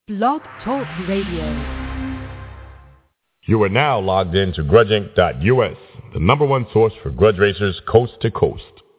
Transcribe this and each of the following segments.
Blog Talk Radio. You are now logged in to grudgeinc.us, the number one source for grudge racers coast to coast.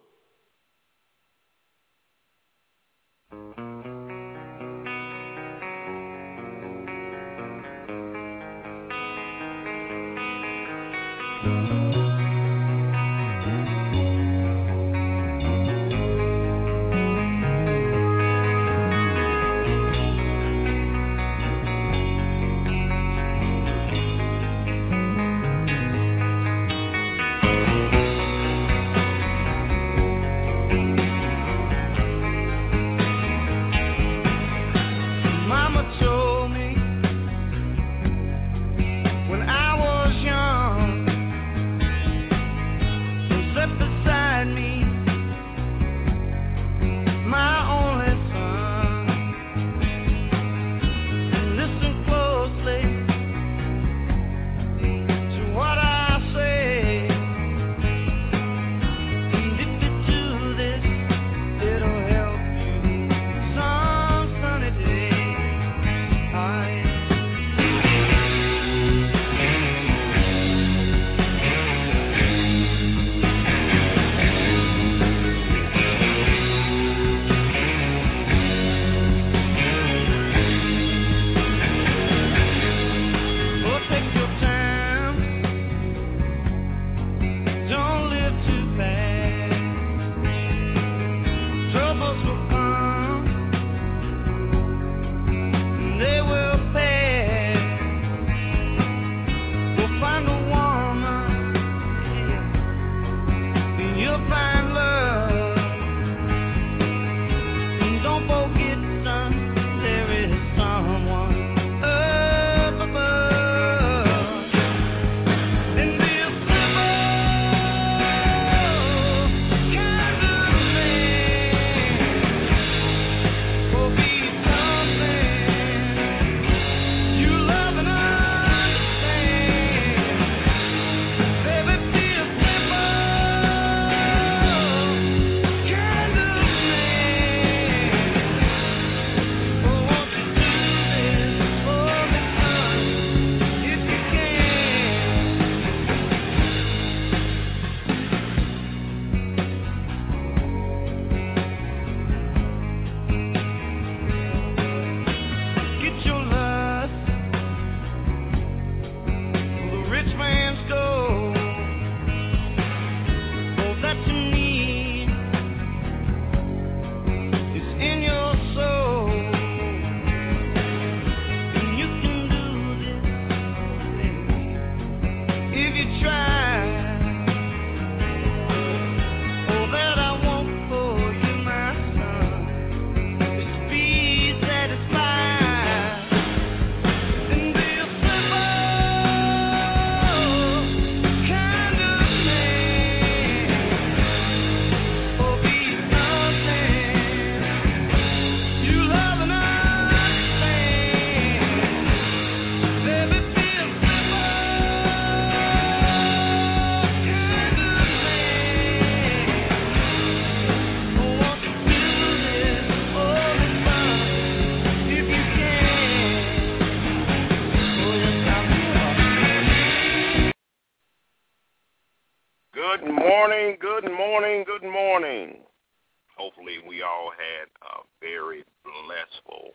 Good morning. Hopefully we all had a very blissful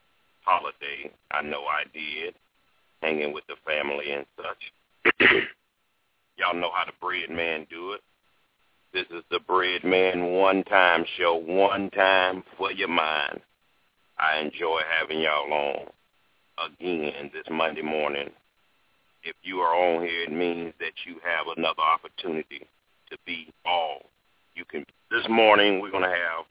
holiday. I know I did, hanging with the family and such. Y'all know how the Bread Man do it. This is the Bread Man one-time show, one time for your mind. I enjoy having y'all on again this Monday morning. If you are on here, it means that you have another opportunity to be all you can. This morning, we're going to have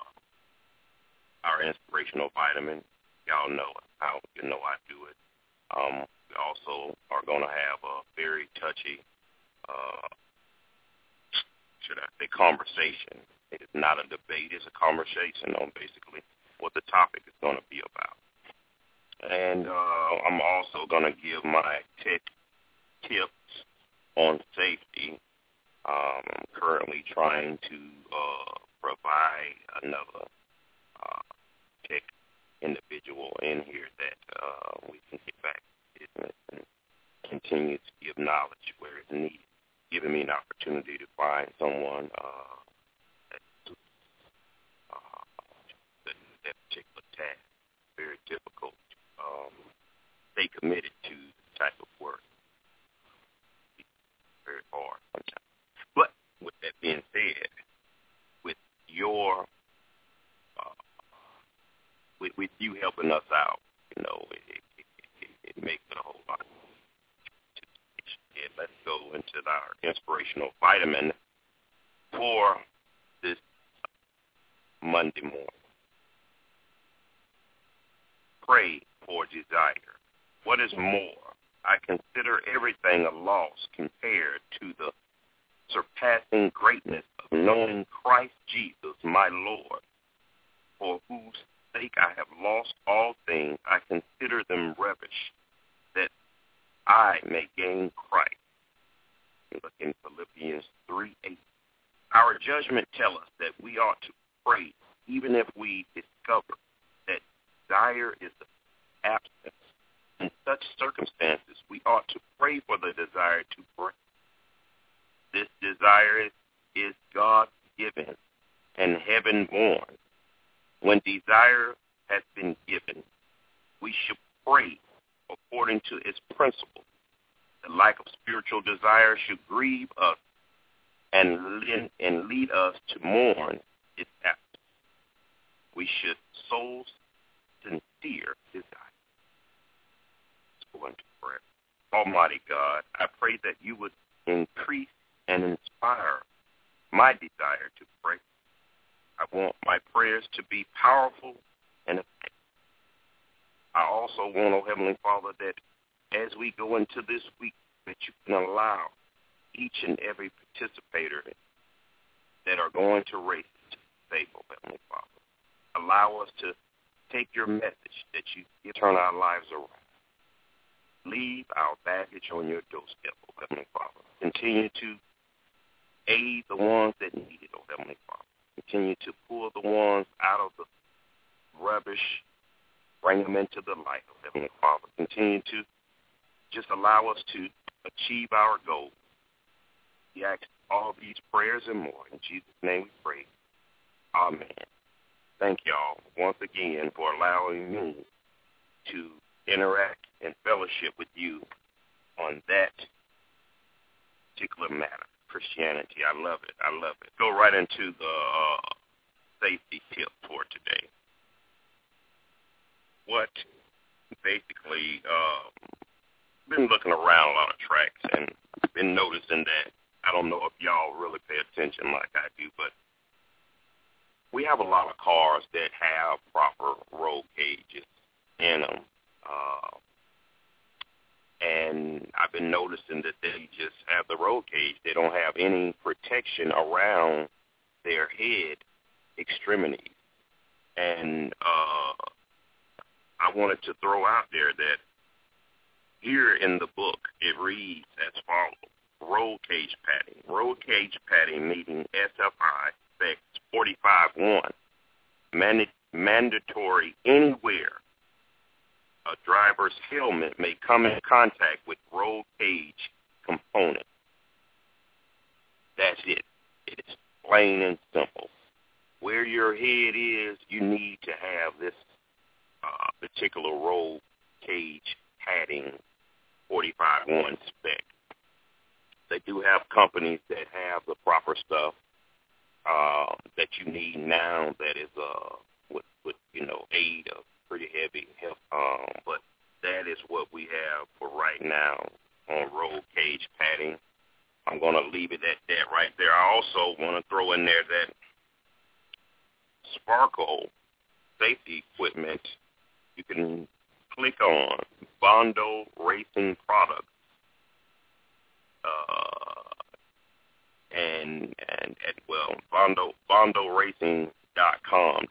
our inspirational vitamin. Y'all know how I do it. We also are going to have a very touchy, should I say, conversation. It is not a debate. It's a conversation on basically what the topic is going to be about. And I'm also going to give my tips on safety. I'm currently trying to provide another tech individual in here that give knowledge where it's needed, giving me an opportunity to find someone that suits that particular task. Very difficult to stay committed to the type of work. It's very hard sometimes. But with that being said, with your with you helping us out, it makes it a whole lot. And let's go into our inspirational vitamin for this Monday morning. Pray for desire. What is more? I consider everything a loss compared to the surpassing greatness of knowing Christ Jesus, my Lord, for whose sake I have lost all things. I consider them rubbish, that I may gain Christ. Look in Philippians 3:8. Our judgment tells us that we ought to pray even if we discover that desire is the absence. In such circumstances, we ought to pray for the desire to pray. This desire is God-given and heaven-born. When desire has been given, we should pray according to its principle. The lack of spiritual desire should grieve us and lead us to mourn its absence. We should sow sincere desire. Let's go into prayer. Almighty God, I pray that you would increase and inspire my desire to pray. I want my prayers to be powerful and effective. I also want, oh Heavenly Father, that as we go into this week, that you can allow each and every participator that are going to race to be safe, oh Heavenly Father. Allow us to take your message that you turn our lives around. Leave our baggage on your doorstep, oh Heavenly Father. Continue to aid the ones that need it, oh Heavenly Father. Continue to pull the ones out of the rubbish, bring them into the light, oh Heavenly Father. Continue to just allow us to achieve our goals. We ask all these prayers and more. In Jesus' name we pray. Amen. Thank y'all once again for allowing me to interact and fellowship with you on that particular matter, Christianity. I love it. I love it. Go right into the safety tip for today. What basically, been looking around a lot of tracks and been noticing that, I don't know if y'all really pay attention like I do, but we have a lot of cars that have proper roll cages in them. And I've been noticing that they just have the roll cage. They don't have any protection around their head extremities. And I wanted to throw out there that here in the book, it reads as follows: roll cage padding. Roll cage padding, meaning SFI, specs 45.1, mandatory anywhere a driver's helmet may come in contact with roll cage component. That's it. It is plain and simple. Where your head is, you need to have this particular roll cage padding 45.1 spec. They do have companies that have the proper stuff that you need now that is with aid of pretty heavy help, but that is what we have for right now on roll cage padding. I'm going to leave it at that right there. I also want to throw in there that Sparkle safety equipment, you can click on Bondo Racing Products, BondoRacing.com,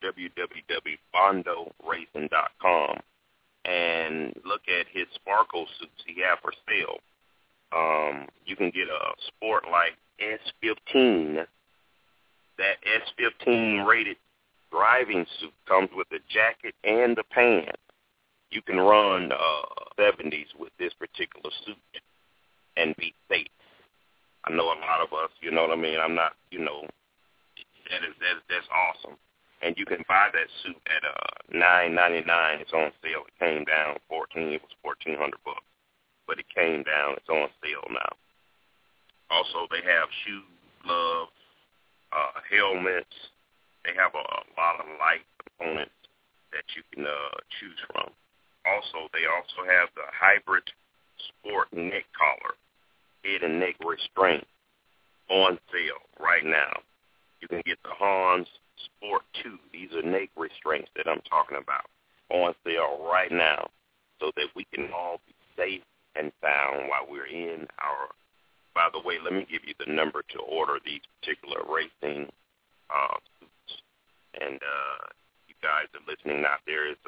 www.bondoracing.com, and look at his Sparkle suits he have for sale. You can get a Sportlight S15. That S15 rated driving suit comes with the jacket and the pants. You can run 70s with this particular suit. and be safe. I know a lot of us, you know what I mean? I'm not, that's awesome. And you can buy that suit at $9.99. It's on sale. It came down it was $1,400, but it came down. It's on sale now. Also, they have shoes, gloves, helmets. They have a lot of light components that you can choose from. Also, they also have the hybrid sport neck collar, head and neck restraint on sale right now. You can get the Hans Sport 2. These are neck restraints that I'm talking about on sale right now so that we can all be safe and sound while we're in our. By the way, let me give you the number to order these particular racing suits. And you guys are listening out there is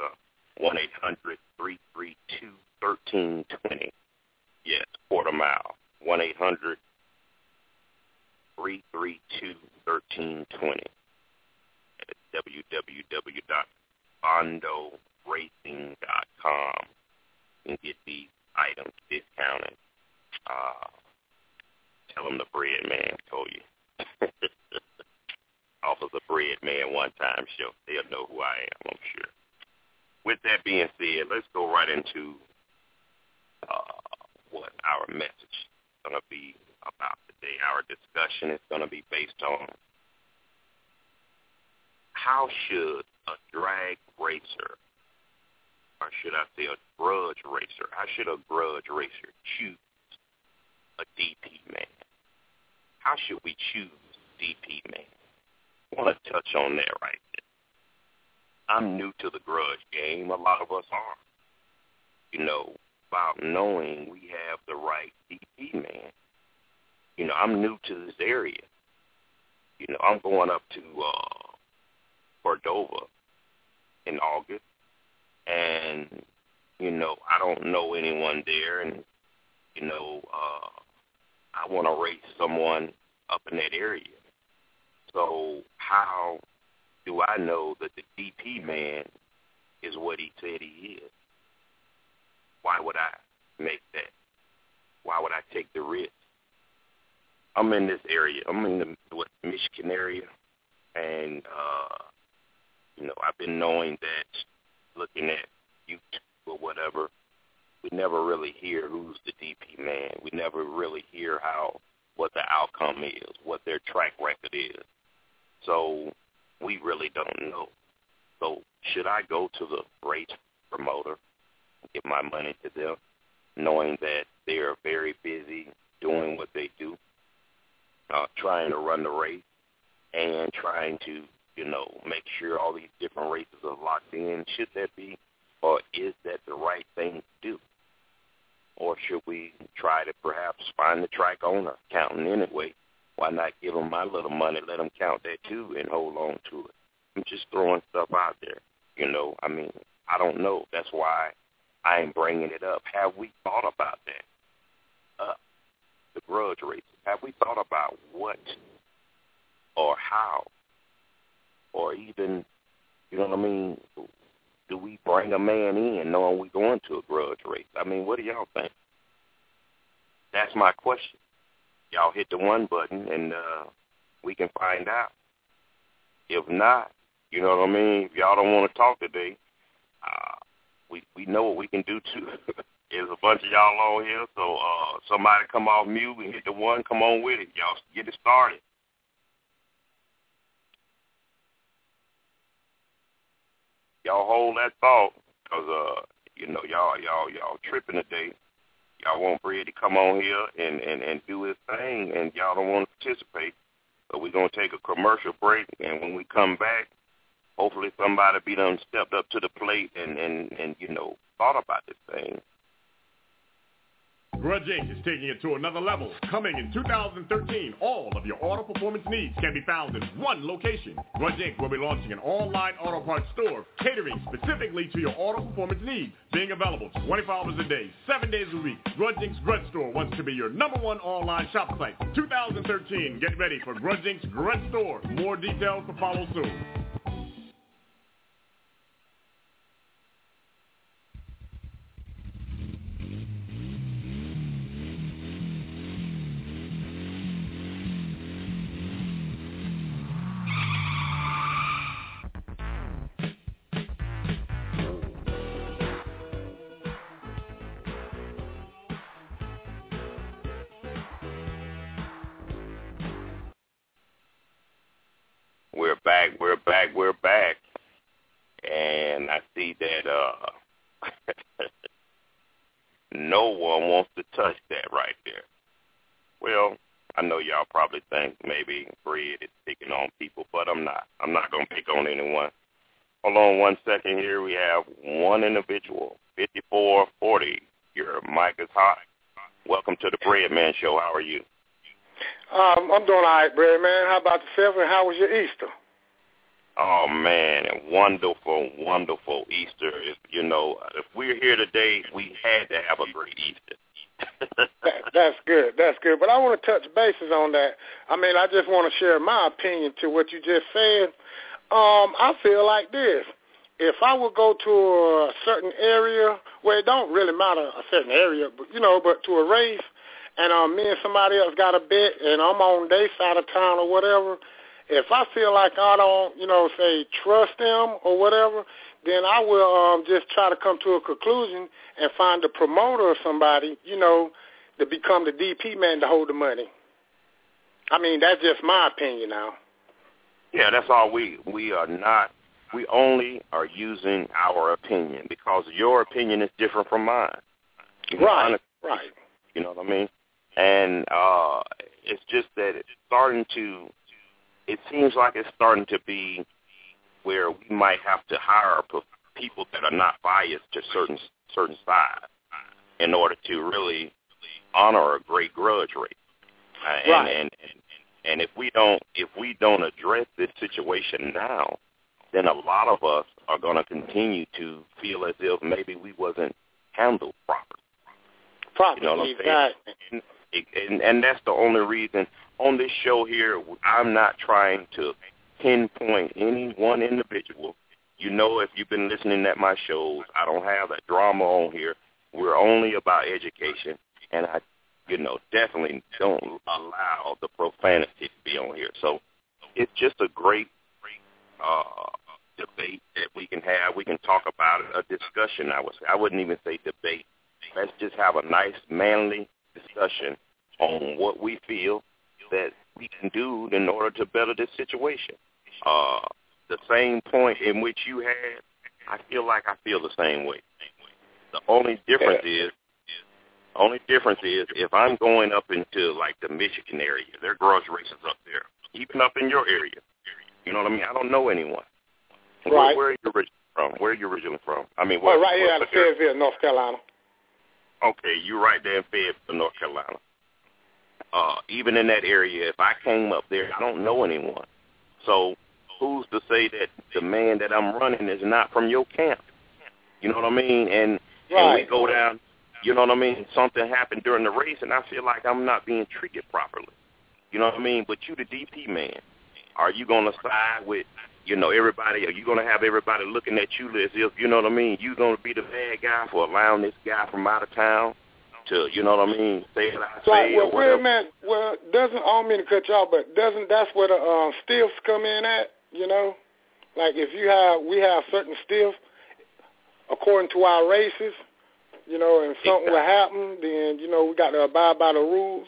1-800-332-1320. Yes, quarter mile. 1-800-332-1320. It's www.bondoracing.com. You can get these items discounted. Tell them the Bread Man told you. Off of the Bread Man one-time show. They'll know who I am, I'm sure. With that being said, let's go right into what our message is going to be about today. Our discussion is going to be based on how should a drag racer, or should I say a grudge racer, how should a grudge racer choose a DP man? How should we choose DP man? I want to touch on that right there. I'm new to the grudge game. A lot of us are. About knowing we have the right DP man. I'm new to this area. I'm going up to Cordova in August, and, I don't know anyone there, and, I want to race someone up in that area. So how do I know that the DP man is what he said he is? Why would I make that? Why would I take the risk? I'm in this area. I'm in the Michigan area, and, I've been knowing that, looking at YouTube or whatever, we never really hear who's the DP man. We never really hear what the outcome is, what their track record is. So we really don't know. So should I go to the race promoter and give my money to them, knowing that they are very busy doing what they do, trying to run the race and trying to, make sure all these different races are locked in? Should that be, or is that the right thing to do? Or should we try to perhaps find the track owner counting anyway? Why not give them my little money, let them count that too, and hold on to it? I'm just throwing stuff out there. I don't know. That's why I am bringing it up. Have we thought about that? The grudge races. Have we thought about what or how or even, do we bring a man in knowing we're going to a grudge race? What do y'all think? That's my question. Y'all hit the one button and we can find out. If not, if y'all don't want to talk today, we know what we can do too. There's a bunch of y'all on here, so somebody come off mute and hit the one, come on with it. Y'all get it started. Y'all hold that thought, because, y'all tripping today. Y'all want Bread to come on here and do his thing, and y'all don't want to participate. So we're going to take a commercial break, and when we come back, hopefully somebody be done stepped up to the plate and thought about this thing. Grudge Inc. is taking it to another level. Coming in 2013, all of your auto performance needs can be found in one location. Grudge Inc. will be launching an online auto parts store catering specifically to your auto performance needs, being available 24 hours a day, 7 days a week. Grudge Inc.'s Grudge Store wants to be your #1 online shop site. 2013, get ready for Grudge Inc.'s Grudge Store. More details to follow soon. We're back. And I see that no one wants to touch that right there. Well, I know y'all probably think maybe Fred is picking on people, but I'm not. I'm not going to pick on anyone. Hold on 1 second here. We have one individual, 5440. Your mic is hot. Welcome to the Bread Man Show. How are you? I'm doing all right, Bread Man. How about yourself, and how was your Easter? Oh, man, wonderful, wonderful Easter. If we're here today, we had to have a great Easter. That's good. That's good. But I want to touch bases on that. I mean, I just want to share my opinion to what you just said. I feel like this. If I would go to a certain area, where it don't really matter a certain area, but to a race, and me and somebody else got a bet, and I'm on their side of town or whatever, if I feel like I don't, say trust them or whatever, then I will just try to come to a conclusion and find a promoter or somebody, to become the DP man to hold the money. I mean, that's just my opinion now. Yeah, that's all we are not. We only are using our opinion because your opinion is different from mine. Right. You know what I mean? And it's just that it seems like it's starting to be where we might have to hire people that are not biased to certain sides in order to really honor a great grudge rate. Right. And if we don't address this situation now, then a lot of us are going to continue to feel as if maybe we wasn't handled properly. You know what I'm saying? Exactly. And that's the only reason on this show here, I'm not trying to pinpoint any one individual. If you've been listening at my shows, I don't have that drama on here. We're only about education, and I, definitely don't allow the profanity to be on here. So it's just a great debate that we can have. We can talk about it, a discussion, I would say. I wouldn't even say debate. Let's just have a nice, manly discussion on what we feel that we can do in order to better this situation. The same point in which you had, I feel the same way. The only difference is if I'm going up into like the Michigan area, there are grudge races up there, even up in your area. You know what I mean? I don't know anyone. Right. Where are you originally from? Where are you originally from? I mean, right here out of Fayetteville, North Carolina. Okay, you're right there in Fayetteville, North Carolina. Even in that area, if I came up there, I don't know anyone. So who's to say that the man that I'm running is not from your camp? You know what I mean? And we go down, you know what I mean? Something happened during the race, and I feel like I'm not being treated properly. You know what I mean? But you the DP man. Are you going to side with, everybody? Are you going to have everybody looking at you as if, you know what I mean, you're going to be the bad guy for allowing this guy from out of town to, you know what I mean, say what I say or whatever? Man, I don't mean to cut you off, but that's where the stiffs come in at, Like if we have certain stiffs according to our races, and something will happen, then, we got to abide by the rules.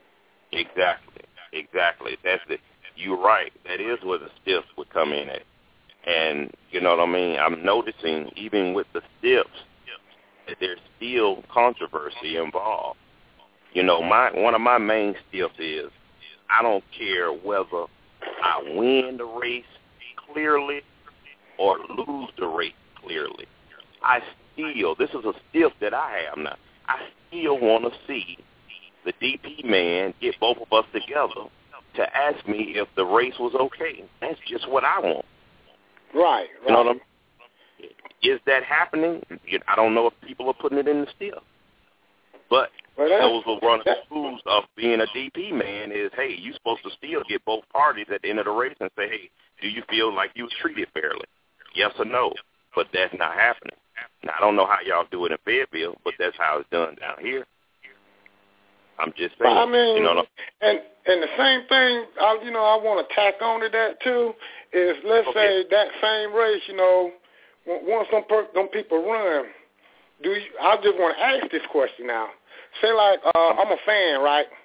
Exactly. That's it. You're right. That is where the stiffs would come in at. And, you know what I mean, I'm noticing even with the stiffs that there's still controversy involved. One of my main stiffs is I don't care whether I win the race clearly or lose the race clearly. This is a stiff that I have now. I still want to see the DP man get both of us together to ask me if the race was okay. That's just what I want. Right. You know what I mean? Is that happening? I don't know if people are putting it in the still. But those are one of the rules of being a DP man is, hey, you're supposed to still get both parties at the end of the race and say, hey, do you feel like you was treated fairly? Yes or no? But that's not happening. Now, I don't know how y'all do it in Fayetteville, but that's how it's done down here. I'm just saying. I mean, and the same thing, I want to tack on to that too, is let's say that same race, once them people run, I just want to ask this question now. Say like I'm a fan, right?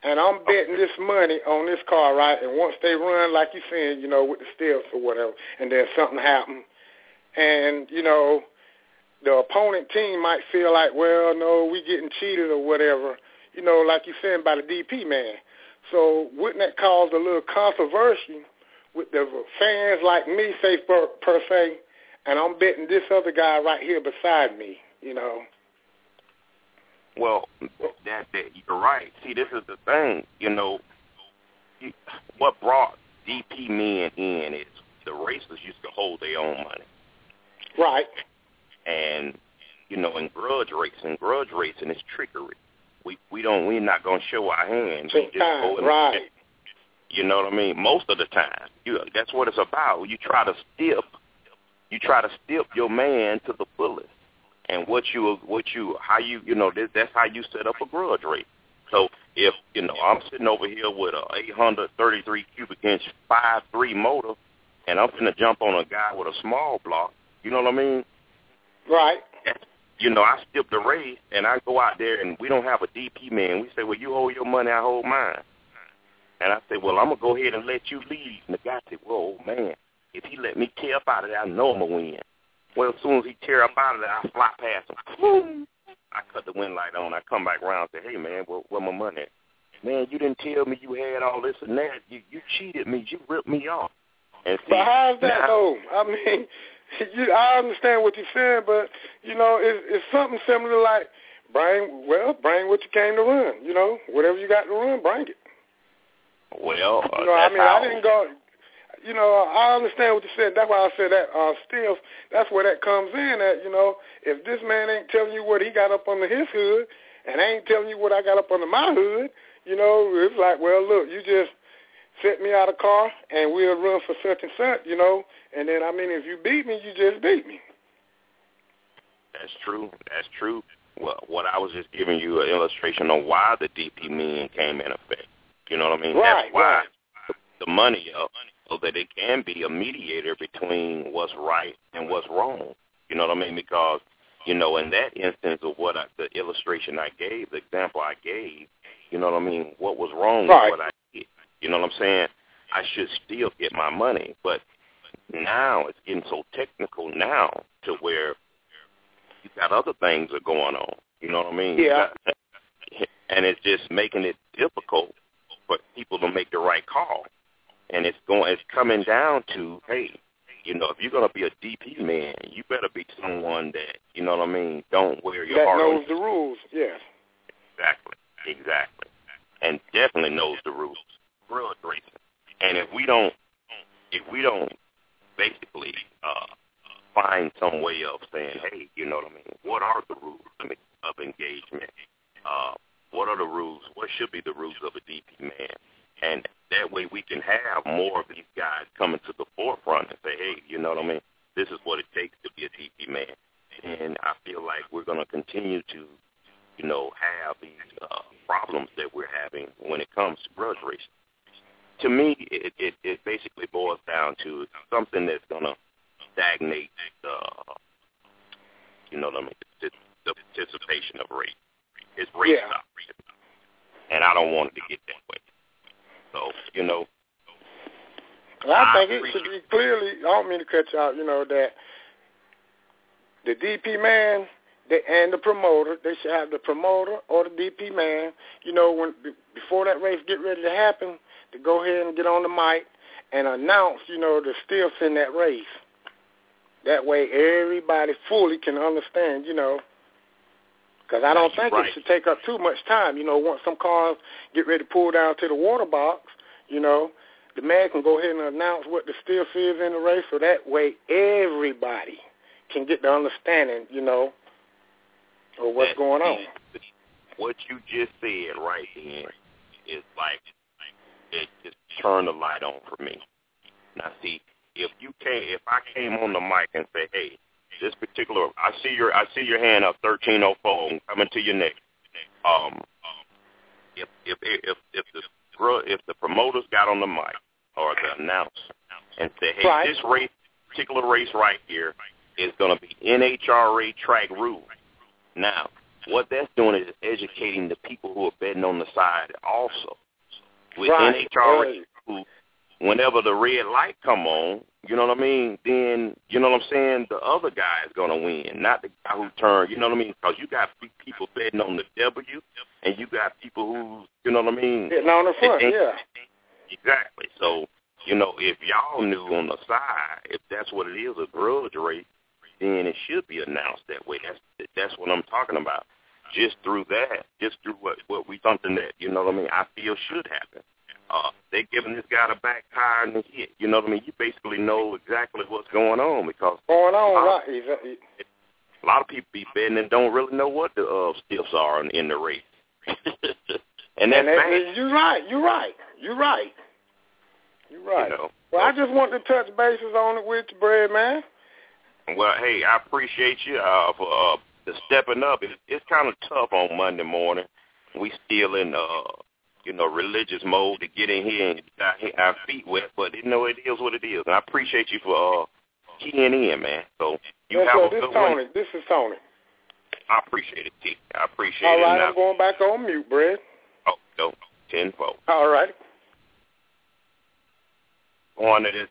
and I'm betting this money on this car, right? And once they run, like you saying, you know, with the stills or whatever, and then something happens, and, you know, the opponent team might feel like, well, no, we getting cheated or whatever, you know, like you saying, by the DP man. So wouldn't that cause a little controversy with the fans like me, say, per se, and I'm betting this other guy right here beside me, you know? Well, that you're right. See, this is the thing, you know, what brought DP men in is the racers used to hold their own money. Right. And, you know, in grudge racing is trickery. We're not going to show our hands. We just go and, right. You know what I mean? Most of the time. That's what it's about. You try to stip your man to the fullest. And that's how you set up a grudge race. So if, you know, I'm sitting over here with a 833 cubic inch 5.3 motor, and I'm finna jump on a guy with a small block, you know what I mean? Right. You know, I skip the race, and I go out there, and we don't have a DP man. We say, well, you hold your money, I hold mine. And I say, well, I'm going to go ahead and let you lead. And the guy said, whoa, man, if he let me tear up out of there, I know I'm going to win. Well, as soon as he tear up out of there, I fly past him. I cut the wind light on. I come back around and say, hey, man, where my money at? Man, you didn't tell me you had all this and that. You cheated me. You ripped me off. And see, but how's that, though? I mean, I understand what you're saying, but, you know, it's something similar like, bring what you came to run. You know, whatever you got to run, bring it. Well, you know, I mean, I didn't go, you know, I understand what you said. That's why I said that still, that's where that comes in at, you know. If this man ain't telling you what he got up under his hood and I ain't telling you what I got up under my hood, you know, it's like, well, look, you just set me out of car and we'll run for such and such, you know. And then, I mean, if you beat me, you just beat me. That's true. That's true. Well, what I was just giving you an illustration on why the DP men came in effect. You know what I mean? Right, that's why right. the money up, so that it can be a mediator between what's right and what's wrong. You know what I mean? Because, you know, in that instance of the illustration I gave, the example I gave, you know what I mean, what was wrong right. with what I did. You know what I'm saying? I should still get my money. But now it's getting so technical now to where you got other things that are going on. You know what I mean? Yeah. And it's just making it difficult for people to make the right call. And it's coming down to, hey, you know, if you're going to be a DP man, you better be someone that, you know what I mean, don't wear your heart on. That knows the rules, yes. Exactly. And definitely knows the rules. Grudge racing. And if we don't basically find some way of saying, hey, you know what I mean, what are the rules of engagement? What are the rules? What should be the rules of a DP man? And that way we can have more of these guys coming to the forefront and say, hey, you know what I mean, this is what it takes to be a DP man. And I feel like we're going to continue to, you know, have these problems that we're having when it comes to grudge racing. To me, it basically boils down to something that's going to stagnate you know what I mean, the participation of race. It's race stop. And I don't want it to get that way. So, you know. Well, I think it should be clearly, I don't mean to cut you out, you know, that the DP man and the promoter, they should have the promoter or the DP man, you know, before that race get ready to happen, to go ahead and get on the mic and announce, you know, the stills in that race. That way everybody fully can understand, you know, because I don't think it should take up too much time. You know, once some cars get ready to pull down to the water box, you know, the man can go ahead and announce what the stills is in the race, so that way everybody can get the understanding, you know, of what's going on. What you just said right then is like, it just turned the light on for me. Now, see, if I came on the mic and say, hey, this particular, I see your hand up, 1304, coming to your neck. If the promoters got on the mic or the announcer and said, hey, this particular race right here is going to be NHRA track rule. Now, what that's doing is educating the people who are betting on the side also. With Right. NHRA, who, whenever the red light come on, you know what I mean, then, you know what I'm saying, the other guy is going to win, not the guy who turned, you know what I mean, because you got people betting on the W, and you got people who, you know what I mean. Getting on the front, yeah. Exactly. So, you know, if y'all knew on the side, if that's what it is, a grudge race, then it should be announced that way. That's what I'm talking about. Just through that, just through what we something that, you know what I mean, I feel should happen. They're giving this guy the back tire and the hit. You know what I mean? You basically know exactly what's going on because a lot of people be betting and don't really know what the stiffs are in the race. and that's bad. You're right. You know, well, I just want to touch bases on it with you, Brad, man. Well, hey, I appreciate you for stepping up. It's kind of tough on Monday morning. We still in religious mode to get in here and get our feet wet, but you know it is what it is. And I appreciate you for keying in, man. So you have a good one. This is Tony. I appreciate it, T. I appreciate it. All right, I'm going back on mute, Brad. Oh, no, 10-4. All right. Going to this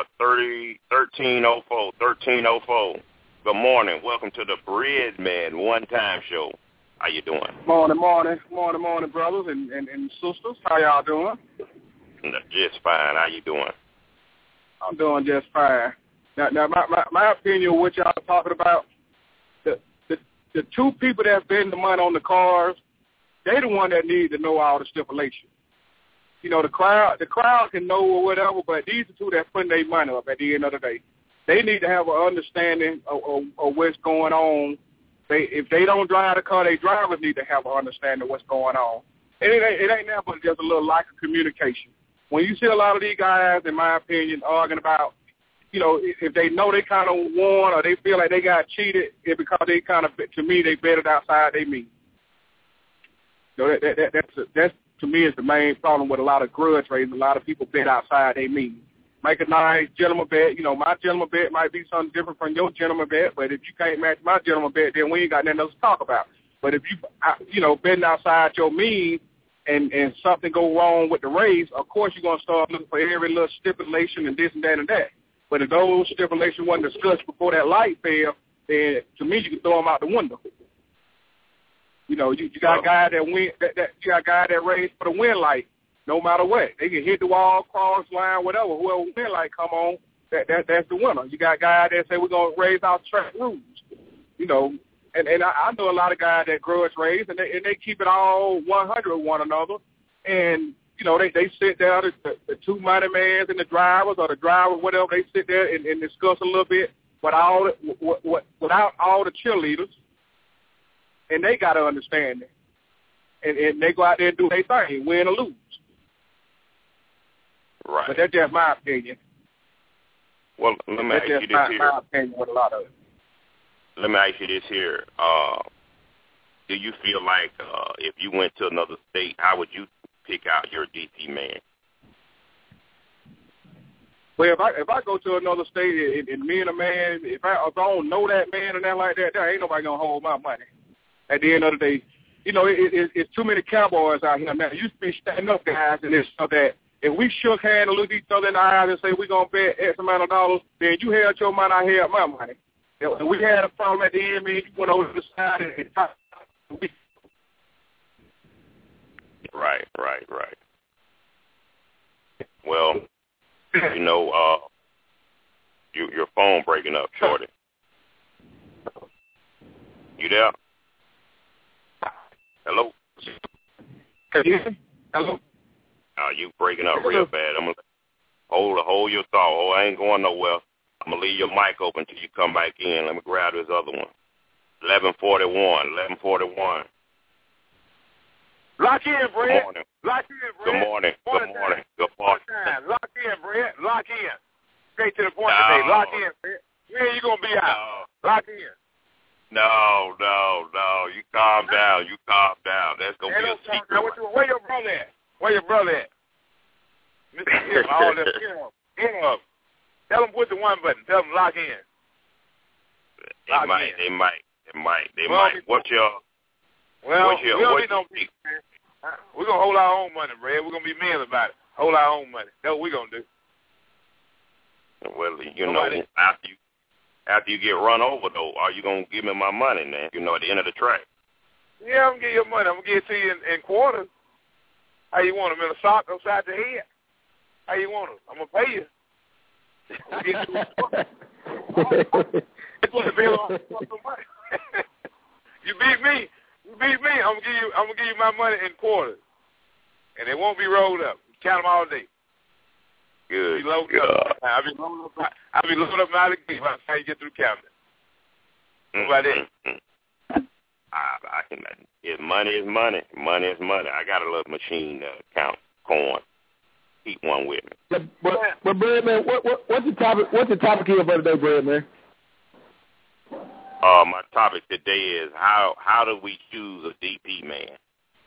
1304. Good morning. Welcome to the Bread Man One Time Show. How you doing? Morning, brothers and sisters. How y'all doing? Just fine. How you doing? I'm doing just fine. Now, my opinion of what y'all talking about, the two people that's betting the money on the cars, they the one that need to know all the stipulations. You know, the crowd can know or whatever, but these are two that's putting their money up at the end of the day. They need to have an understanding of what's going on. If they don't drive the car, their drivers need to have an understanding of what's going on. And it ain't nothing but just a little lack of communication. When you see a lot of these guys, in my opinion, arguing about, you know, if they know they kind of won or they feel like they got cheated, it's because they kind of, to me, they betted outside their means. So that's to me is the main problem with a lot of grudge races. A lot of people bet outside their means. Make a nice gentleman bet. You know, my gentleman bet might be something different from your gentleman bet, but if you can't match my gentleman bet, then we ain't got nothing else to talk about. But if you betting outside your means and something go wrong with the race, of course you're going to start looking for every little stipulation and this and that and that. But if those stipulations weren't discussed before that light fell, then to me you can throw them out the window. You know, you got a guy that win. You got a guy that race for the win light, no matter what. They can hit the wall, cross line, whatever. Whoever win light come on, that's the winner. You got guys that say we're gonna raise our track rules. You know, and I know a lot of guys that grudge race and they keep it all 100 with one another. And you know, they sit there, the two money mans and the drivers or the driver, whatever. They sit there and discuss a little bit, without all the cheerleaders. And they got to understand it. And they go out there and do their thing, win or lose. Right. But that's just my opinion. Well, let me ask you this here. My opinion with a lot of it. Let me ask you this here. Do you feel like if you went to another state, how would you pick out your DP man? Well, if I go to another state and me and a man, if I don't know that man and that like that, there ain't nobody going to hold my money. At the end of the day, you know, it's too many cowboys out here now. There used to be stand-up guys and this stuff that if we shook hands and looked each other in the eyes and say we're going to bet X amount of dollars, then you held your money, I held my money. And we had a problem at the end, man, you went over to the side and Right. Well, you know, your phone breaking up, Shorty. You there? Hello? Hello? You breaking up real bad. I'm gonna hold your thought. Oh, I ain't going nowhere. I'm gonna leave your mic open till you come back in. Let me grab this other one. 1141. Lock in, Brett. Good morning. Lock in, Brett. Good morning. Lock in, Brett. Lock in. Straight to the point today. Lock in, Brett. When you gonna be out? Lock in. No. You calm down. That's gonna be a secret. Where your brother at? Mr. All them, get him up. Tell him push the one button. Tell him lock in. They might. What's your Well, we don't need no big, man. We're going to hold our own money, Brad. We're going to be men about it. Hold our own money. That's what we're going to do. Well, you know, after you get run over, though, are you going to give me my money, man? You know, at the end of the track. Yeah, I'm going to give you your money. I'm going to give it to you in quarters. How you want them? In a sock upside your head? How you want them? I'm going to pay you. You beat me. I'm gonna give you my money in quarters, and it won't be rolled up. Count them all day. Good. I'll be loading up out of the game by the time you get through counting. What about that? I can. Money is money. Money is money. I got a little machine to count corn. Keep one with me. But Brad, man, what's the topic? What's the topic here for today, Brad, man? My topic today is how do we choose a DP man?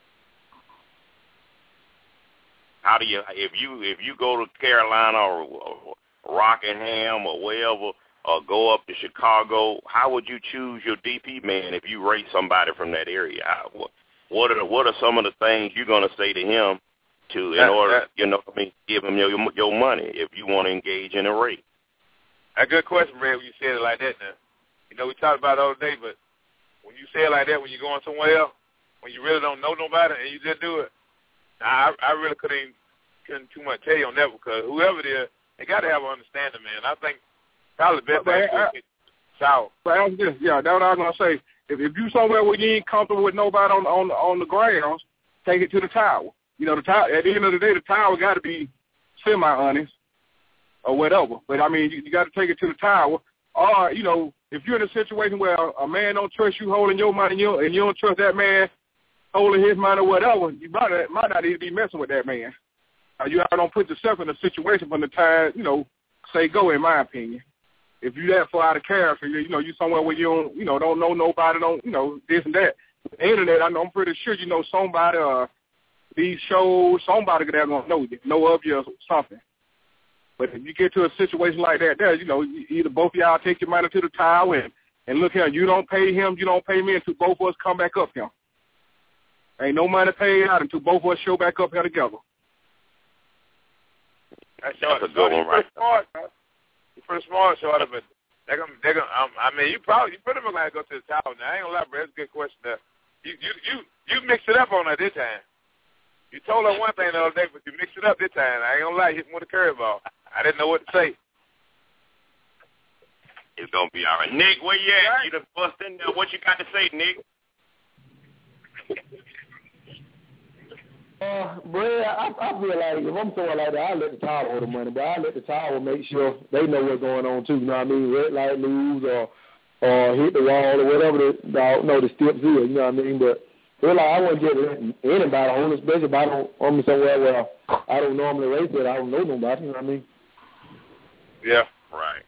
How do you if you go to Carolina or Rockingham or wherever or go up to Chicago, how would you choose your DP man if you rate somebody from that area? What are some of the things you're going to say to him in order, give him your money if you want to engage in a rate? A good question, Brad, when you said it like that now. You know, we talked about it the other day, but when you say it like that, when you're going somewhere else, when you really don't know nobody and you just do it, I really couldn't too much tell you on that because whoever it is, they got to have an understanding, man. I think probably the best thing to get south. But that's what I was going to say. If you somewhere where you ain't comfortable with nobody on the grounds, take it to the tower. You know, the tower, at the end of the day, the tower got to be semi-honest or whatever. But, I mean, you got to take it to the tower. Or, you know, if you're in a situation where a man don't trust you holding your money and you don't trust that man holding his money or whatever, you might not even be messing with that man. You don't put yourself in a situation from the time, say go, in my opinion. If you that far out of character, you somewhere where you don't know nobody, this and that. With the internet, I'm pretty sure somebody, these shows, somebody there going to know of you or something. But if you get to a situation like that, either both of y'all take your money to the tower and look here, you don't pay him, you don't pay me until both of us come back up here. Ain't no money paid out until both of us show back up here together. That's a good one, right? You're pretty smart, Shorty, but they're gonna. You pretty much gonna go to the tower now. I ain't gonna lie, bro. That's a good question. There, you mixed it up on her this time. You told her one thing the other day, but you mixed it up this time. I ain't gonna lie, you hit me with a curveball. I didn't know what to say. It's gonna be all right. Nick, where you at? You done bust in there. What you got to say, Nick? Brad, I feel like if I'm somewhere like that, I let the tower hold the money, but I let the tower make sure they know what's going on too. You know what I mean? Red light lose or hit the wall or whatever the steps is. You know what I mean? But feel like I wouldn't get anybody on, especially if I'm somewhere where I don't normally race it. I don't know nobody. You know what I mean? Yeah. Right.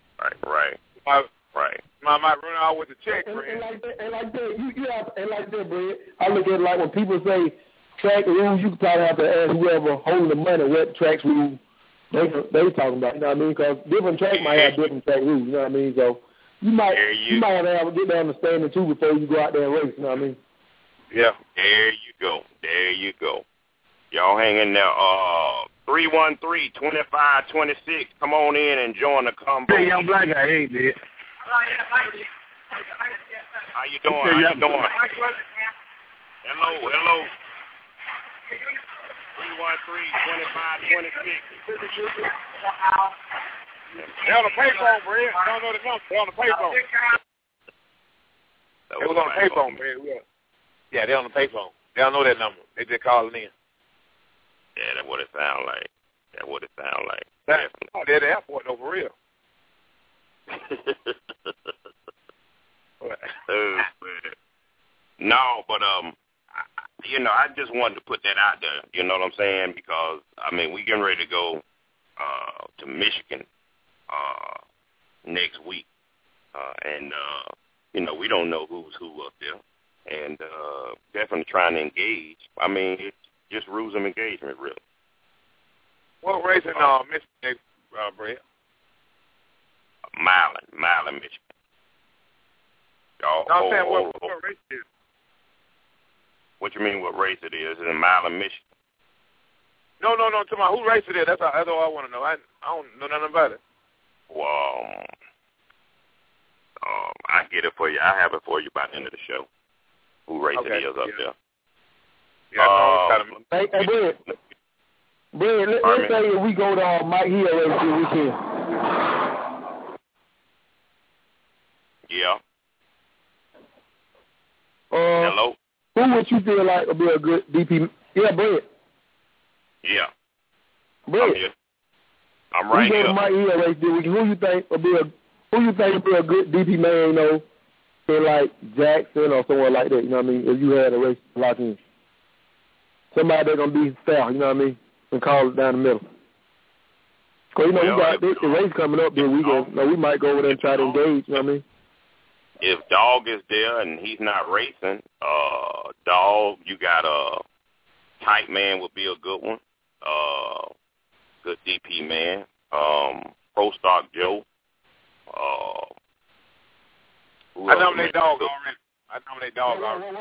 Might run out with the check, and like that, Brad. I look at it like when people say track rules, you probably have to ask whoever holding the money what tracks rules they talking about. You know what I mean? Because different tracks might have different track rules. You know what I mean? So you might have to get the understanding too before you go out there and race. You know what I mean? Yeah. There you go. Y'all hang in there. 313-2526. Come on in and join the combo. Hey, young black guy. Hey, man. How you doing? Hello. 313-2526. They're on the payphone, Brad. I don't know the number. They're on the payphone. They was on the payphone, Brad. Yeah, they're on the payphone. They don't know that number. They just calling in. Yeah, that's what it sound like. They're at the airport, though, for real. No, but I just wanted to put that out there. You know what I'm saying? Because we getting ready to go to Michigan next week, and we don't know who's who up there, and definitely trying to engage. It's just rules of engagement, really. What race in Michigan, Brad? Milan, Michigan. I'm saying what race is? What you mean? What race it is? Is it Milan, Michigan? No. I'm talking about who race it is. That's all I want to know. I don't know nothing about it. Well, I get it for you. I have it for you by the end of the show. Who race it is up there? Yeah, hey, Brad, let's say if we go to Mike Hill race this weekend. Yeah. Hello? Who would you feel like would be a good DP? Yeah, Brad. Yeah. Brad. I'm right here. We go to Mike Hill race this weekend. Who you think would be a good DP man, you know, in like Jackson or somewhere like that, you know what I mean, if you had a race to lock in? Somebody that's going to be fair, you know what I mean, and call it down the middle. Because, you know, we got the race coming up this weekend. You know, we might go over there and try to engage, you know what I mean? If Dog is there and he's not racing, Dog, you got Tight Man would be a good one. Good DP man. Pro Stock Joe. I nominate Dog already.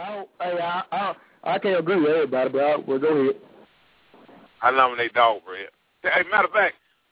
I can't agree with everybody, but we'll go ahead. I nominate Dog, Brad. Hey, matter of fact,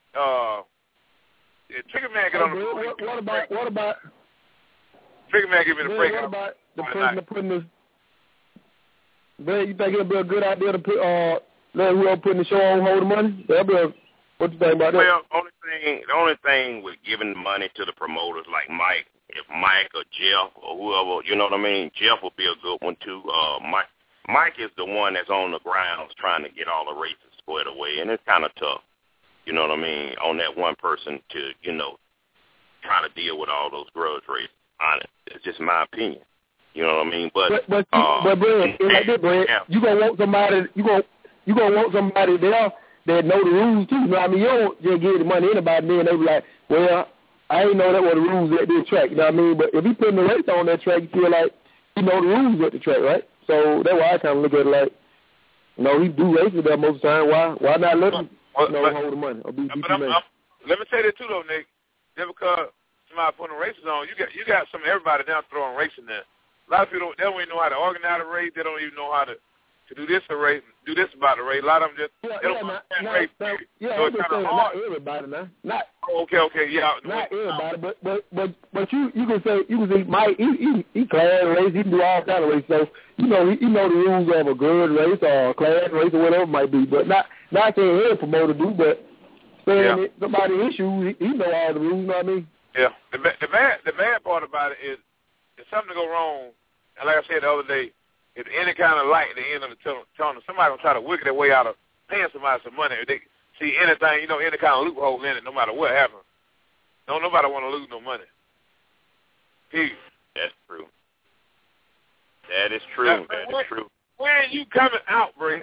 Trigger Man get on the What about Trigger Man give me the break. What about the person putting this? Brad, you think it'll be a good idea to put let whoever putting the show on hold the money? What you think about that? Well, the only thing with giving the money to the promoters like Mike, if Mike or Jeff or whoever, you know what I mean, Jeff would be a good one too. Mike is the one that's on the grounds trying to get all the races squared away, and it's kind of tough, you know what I mean, on that one person to, you know, try to deal with all those grudge races. Honest, it's just my opinion, you know what I mean. But Brad, like this, Brad, you gonna want somebody, you gonna want somebody there that know the rules too. You know what I mean? You don't just give the money to anybody, and then they be like, well, I ain't know that what the rules at this track. You know what I mean? But if he putting the race on that track, you feel like he know the rules at the track, right? So that's why I kind of look at it like, you know, he do races there most of the time. Why not let him hold the money or be DP man? Let me say that too, though, Nick. Just because somebody putting races on, you got some everybody down throwing racing there. A lot of people they don't even know how to organize a race. They don't even know how to do this a race, do this about the race. A lot of them just they don't race. So it's kind of hard. Not everybody now. Okay, yeah. Not everybody, but you can say Mike he class race, he can do all kind of races. So you know the rules of a good race or a class race or whatever it might be. But not saying every promoter do, but saying somebody issue, he know all the rules. You know what I mean? Yeah. The bad part about it is if something to go wrong, and like I said the other day, if any kind of light at the end of the tunnel, somebody will try to wiggle their way out of paying somebody some money. If they see anything, you know, any kind of loophole in it, no matter what happens. Don't nobody want to lose no money. Period. That's true. That is true. That is true. When are you coming out, Brett?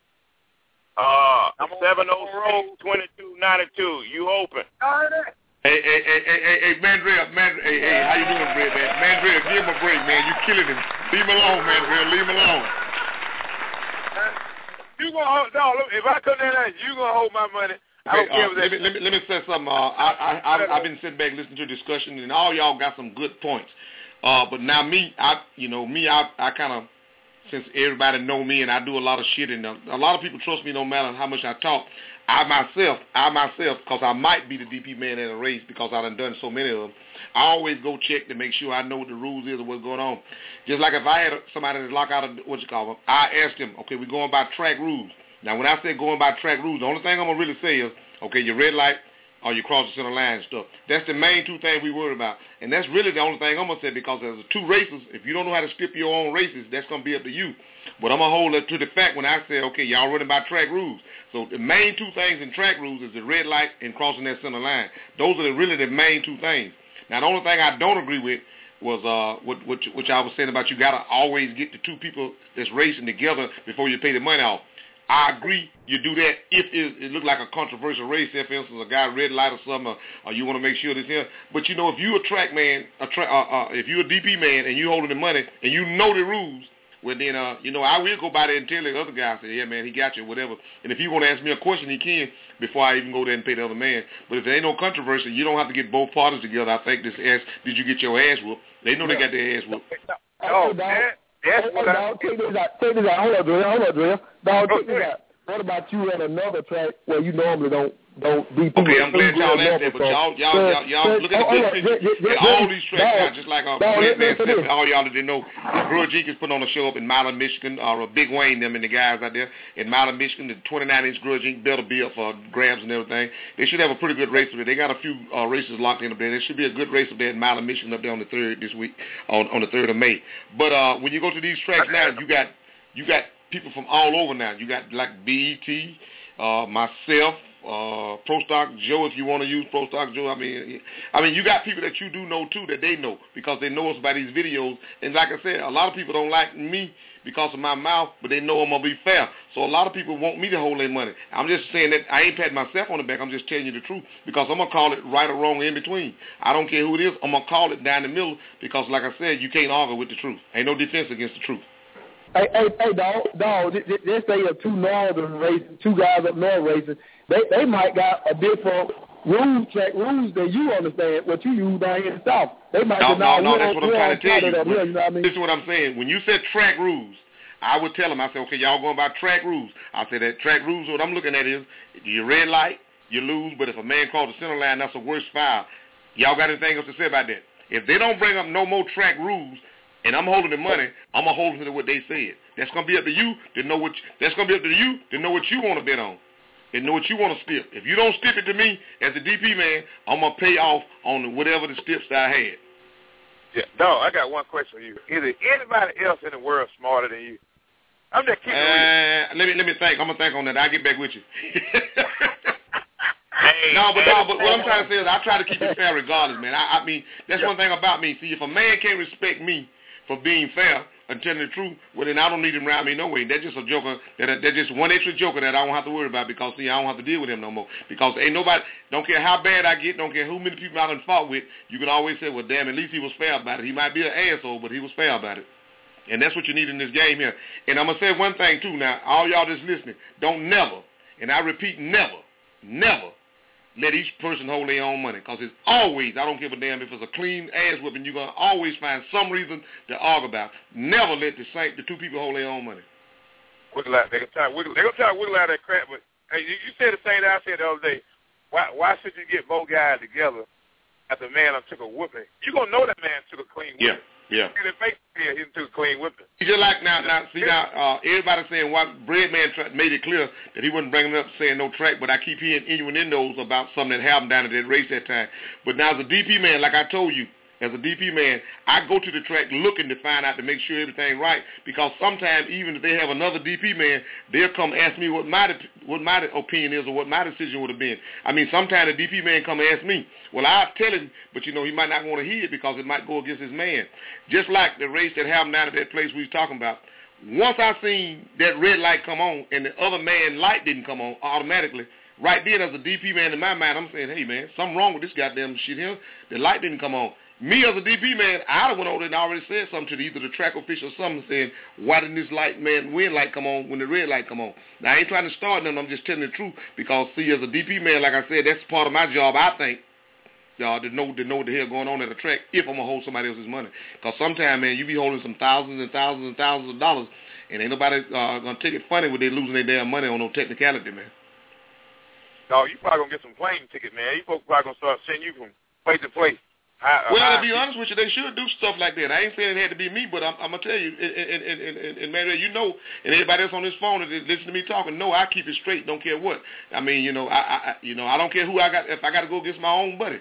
706-2292. You open. Hey, Mandrell, hey, how you doing, Brett, man? Mandrell, give him a break, man. You killing him. Leave him alone, Mandrell. Leave him alone. You gonna hold? No, if I come down there, you gonna hold my money. I don't care what that. Let me say something. I've been sitting back listening to the discussion, and all y'all got some good points. But now I kind of, since everybody know me and I do a lot of shit, and a lot of people trust me no matter how much I talk. I myself, because I might be the DP man in a race because I've done so many of them, I always go check to make sure I know what the rules is or what's going on. Just like if I had somebody that lock out of, I asked them, okay, we're going by track rules. Now, when I say going by track rules, the only thing I'm going to really say is, okay, your red light or you cross the center line and stuff. That's the main two things we worry about. And that's really the only thing I'm going to say because there's two races. If you don't know how to strip your own races, that's going to be up to you. But I'm going to hold it to the fact when I say, okay, y'all running by track rules. So the main two things in track rules is the red light and crossing that center line. Those are really the main two things. Now, the only thing I don't agree with was what y'all was saying about you got to always get the two people that's racing together before you pay the money off. I agree you do that if it look like a controversial race, if, for instance, a guy red light or something, or you want to make sure this here. But, you know, if you're a track man, if you're a DP man and you holding the money and you know the rules, well, then, you know, I will go by there and tell the other guy, say, yeah, man, he got you, whatever. And if he want to ask me a question, he can before I even go there and pay the other man. But if there ain't no controversy, you don't have to get both parties together. I think did you get your ass whooped? They know they got their ass whooped. Oh, man. That's what dog, take this out. Hold on, Drill. Dog, check this out. What about you at another track where you normally don't be? Okay, I'm glad y'all asked that, but y'all look at the big picture. At all these tracks now, just like Redman said, all y'all that didn't know, Grudge Inc. is putting on a show up in Milan, Michigan, or Big Wayne, them and the guys out there in Milan, Michigan. The 29-inch Grudge Inc. better be up for grabs and everything. They should have a pretty good race up there. They got a few races locked in up there. There should be a good race up there in Milan, Michigan, up there on the 3rd this week, on the 3rd of May. But when you go to these tracks now, you got people from all over now. You got like BET, myself, Pro Stock Joe, if you want to use Pro Stock Joe. I mean, you got people that you do know too that they know because they know us by these videos. And like I said, a lot of people don't like me because of my mouth, but they know I'm gonna be fair. So a lot of people want me to hold their money. I'm just saying that I ain't patting myself on the back. I'm just telling you the truth because I'm gonna call it right or wrong in between. I don't care who it is. I'm gonna call it down the middle because, like I said, you can't argue with the truth. Ain't no defense against the truth. Hey, dog. Let's say two northern racing, two guys up north racing. They might got a different track rules than you understand what you use down here in the South. They might no, that's what I'm trying to tell you. Here, you know what I mean? Listen to what I'm saying. When you said track rules, I would tell them, I said, okay, y'all going by track rules. I said that track rules, what I'm looking at is, you red light, you lose, but if a man calls the center line, that's a worse foul. Y'all got anything else to say about that? If they don't bring up no more track rules, and I'm holding the money, I'm going to hold them to what they said. That's going to be up to you to know what you want to bet on and know what you want to stip. If you don't stip it to me as a DP man, I'm going to pay off on whatever the stips that I had. Yeah, no, I got one question for you. Is there anybody else in the world smarter than you? I'm just kidding. Let me think. I'm going to think on that. I'll get back with you. But what I'm trying to say is I try to keep it fair regardless, man. I mean, that's one thing about me. See, if a man can't respect me for being fair and telling the truth, well, then I don't need him around me no way. That's just a joker. That's just one extra joker that I don't have to worry about because, see, I don't have to deal with him no more. Because ain't nobody, don't care how bad I get, don't care who many people I done fought with, you can always say, well, damn, at least he was fair about it. He might be an asshole, but he was fair about it. And that's what you need in this game here. And I'm going to say one thing, too, now, all y'all just listening, don't never, and I repeat, never let each person hold their own money, because it's always, I don't give a damn if it's a clean ass whipping, you're going to always find some reason to argue about. Never let the two people hold their own money. Wiggle out. They're going to try to wiggle out that crap, but hey, you said the same thing I said the other day. Why should you get both guys together after the man took a whipping? You're going to know that man took a clean whipping. Yeah. He took a clean whipping. Just like now, everybody saying why Breadman made it clear that he wasn't bringing up saying no track, but I keep hearing innuendos about something that happened down at that race that time. But now as a DP man, like I told you, as a DP man, I go to the track looking to find out to make sure everything's right, because sometimes even if they have another DP man, they'll come ask me what my opinion is or what my decision would have been. I mean, sometimes a DP man come and ask me. Well, I'll tell him, but he might not want to hear it because it might go against his man. Just like the race that happened down at that place we was talking about. Once I seen that red light come on and the other man light didn't come on automatically, right then as a DP man in my mind, I'm saying, hey, man, something wrong with this goddamn shit here. The light didn't come on. Me as a DP man, I'd have went over there and already said something to either the track official or something saying, why didn't this light come on when the red light come on? Now, I ain't trying to start nothing. I'm just telling the truth because, see, as a DP man, like I said, that's part of my job, I think, to know what the hell going on at the track if I'm going to hold somebody else's money. Because sometimes, man, you be holding some thousands and thousands and thousands of dollars, and ain't nobody going to take it funny when they losing their damn money on no technicality, man. No, you probably going to get some plane ticket, man. You folks probably going to start sending you from place to place. To be honest with you, they should do stuff like that. I ain't saying it had to be me, but I'm going to tell you, and man, you know, and everybody else on this phone that listen to me talking, no, I keep it straight, don't care what. I mean, I don't care who I got, if I got to go against my own buddy.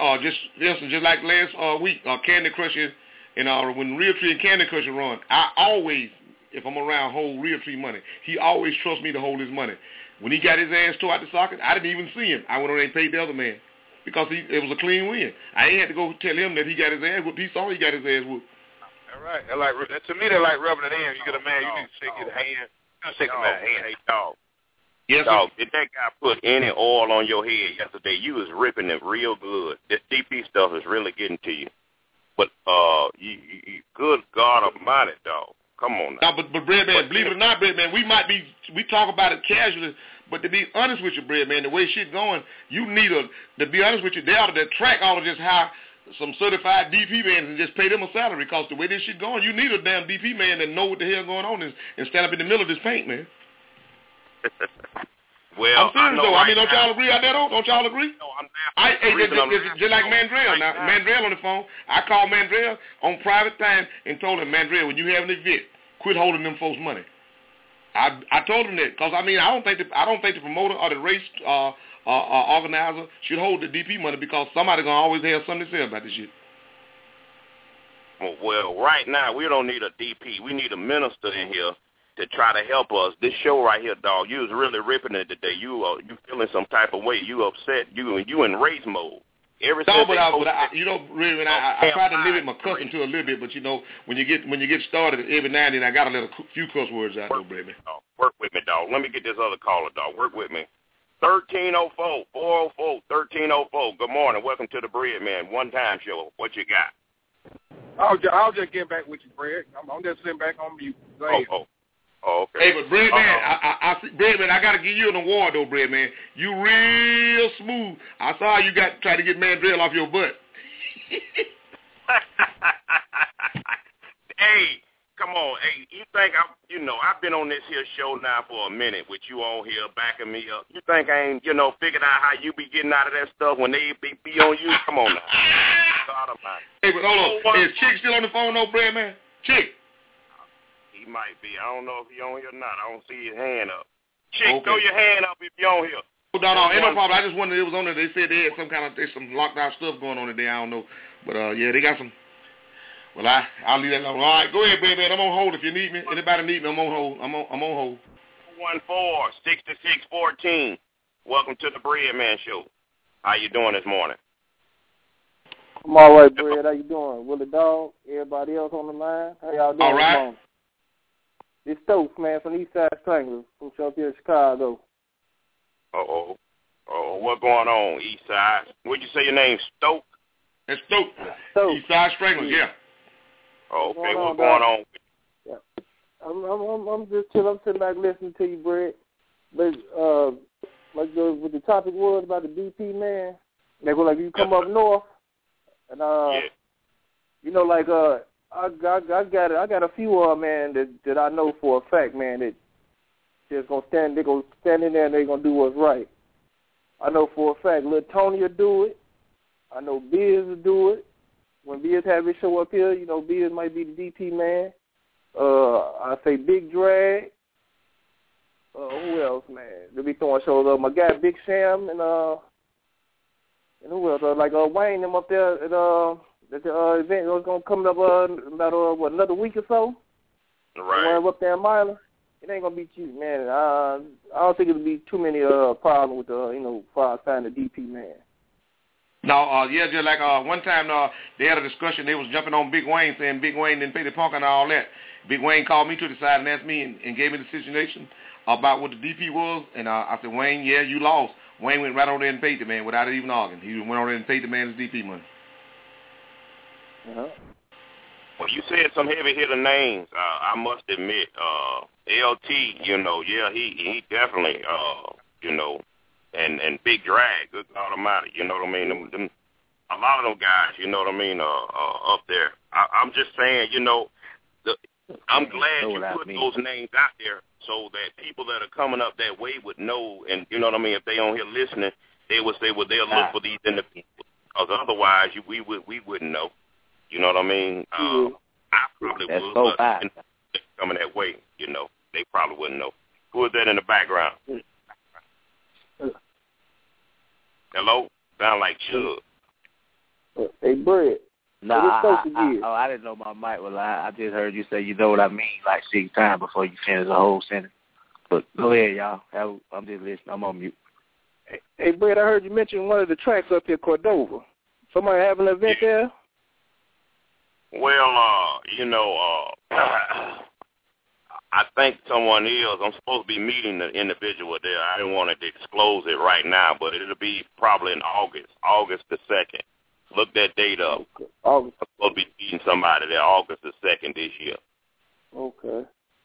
Just like last week, Candy Crusher, and when Realtree and Candy Crusher run, I always, if I'm around, hold Realtree money. He always trusts me to hold his money. When he got his ass tore out the socket, I didn't even see him. I went over there and paid the other man. Because it was a clean win. I ain't had to go tell him that he got his ass whooped. He saw he got his ass whooped. All right. To me, they're like rubbing it in. You get a man, you need to shake his hand. Shake a man's hand. Hey, dog. Yes, dog, did that guy put any oil on your head yesterday? You was ripping it real good. This DP stuff is really getting to you. But, you good God Almighty, dog. Come on now. No, but Breadman, believe it or not, Breadman, we talk about it casually, but to be honest with you, Breadman, the way shit going, you need to be honest with you, the track ought to just hire some certified DP men and just pay them a salary, because the way this shit going, you need a damn DP man that know what the hell going on and stand up in the middle of this paint, man. Well, I'm serious though. Right, don't y'all agree out there though? Don't y'all agree? No, I'm just like Mandrell. Now, Mandrell on the phone. I called Mandrell on private time and told him, Mandrell, when you have an event, quit holding them folks' money. I told him that, because I don't think the promoter or the race organizer should hold the DP money, because somebody gonna always have something to say about this shit. Well, right now we don't need a DP. We need a minister in here to try to help us. This show right here, dog, you was really ripping it today. You feeling some type of way. You upset. You in race mode. I try to limit my cussing to a little bit, but when you get started, every now and then I got to let a few cuss words out, though, baby. Work with me, dog. Let me get this other caller, dog. Work with me. 1304 404 1304. Good morning. Welcome to the Bread Man One Time Show. What you got? I'll just get back with you, Brad. I'm just sitting back on mute. Go ahead. Oh, okay. Hey, but Bread Man, Bread Man, I got to give you an award, though, Bread Man. You real smooth. I saw you try to get Mandrell off your butt. Hey, come on. Hey, you think I've been on this here show now for a minute with you on here backing me up. You think I ain't, figured out how you be getting out of that stuff when they be on you? Come on now. Hey, but hold on. Is Chick still on the phone, though, Bread Man? Chick. He might be. I don't know if he on here or not. I don't see his hand up. Chick, throw your hand up if you're on here. No, ain't no problem. I just wondered, it was on there. They said they had some lockdown stuff going on today. I don't know. But, yeah, they got some. Well, I'll leave that alone. All right, go ahead, baby. I'm on hold if you need me. Anybody need me, I'm on hold. I'm on hold. 1-4-6614. Welcome to the Bread Man Show. How you doing this morning? I'm all right, Bread. How you doing? Willie Dog, everybody else on the line. How y'all doing? All right. It's Stokes, man, from the East Side Stranglers, from up here in Chicago. Uh-oh. What's going on, East Side? What'd you say your name, Stoke? It's Stoke. East Side Stranglers, yeah. Oh, okay. What's going on? Yeah. I'm just chilling. I'm sitting back listening to you, Brett. But what the topic was about the DP, man. Like you come up north, and I got a few man that I know for a fact, man, that just gonna stand. They're gonna stand in there and they're gonna do what's right. I know for a fact, Lil Tony will do it. I know Biz will do it. When Biz have his show up here, Biz might be the DP man. I say Big Drag. Who else, man? They'll be throwing shows up. My guy Big Sam and who else? Wayne them up there at the event was gonna come up about another week or so. Right. Up there in Milan. It ain't gonna be cheap, man. I don't think it'll be too many problems with far finding the DP man. No, just like one time they had a discussion. They was jumping on Big Wayne, saying Big Wayne didn't pay the punk and all that. Big Wayne called me to the side and asked me and gave me the situation about what the DP was, and I said, Wayne, yeah, you lost. Wayne went right over there and paid the man without even arguing. He went over there and paid the man his DP money. Uh-huh. Well, you said some heavy hitter names. I must admit, LT, he definitely, and Big Drag, good God Almighty, you know what I mean? Them, a lot of them guys, you know what I mean, up there. I'm just saying, I'm glad you put those names out there so that people that are coming up that way would know, and you know what I mean, if they on here listening, they would say, well, they'll look for these individuals, because otherwise we wouldn't know. You know what I mean? I probably would, but coming that way, they probably wouldn't know. Who is that in the background? Hello? Sound like Chug. Hey, Brett. I didn't know my mic was live. I just heard you say, you know what I mean, like 6 times before you finish the whole sentence. But go ahead, y'all. I'm just listening. I'm on mute. Hey, Brett, I heard you mention one of the tracks up here, Cordova. Somebody having an event there? Well, I think someone is. I'm supposed to be meeting the individual there. I didn't want to disclose it right now, but it'll be probably in August the 2nd. Look that date up. I'm supposed to be meeting somebody there August the 2nd this year. Okay.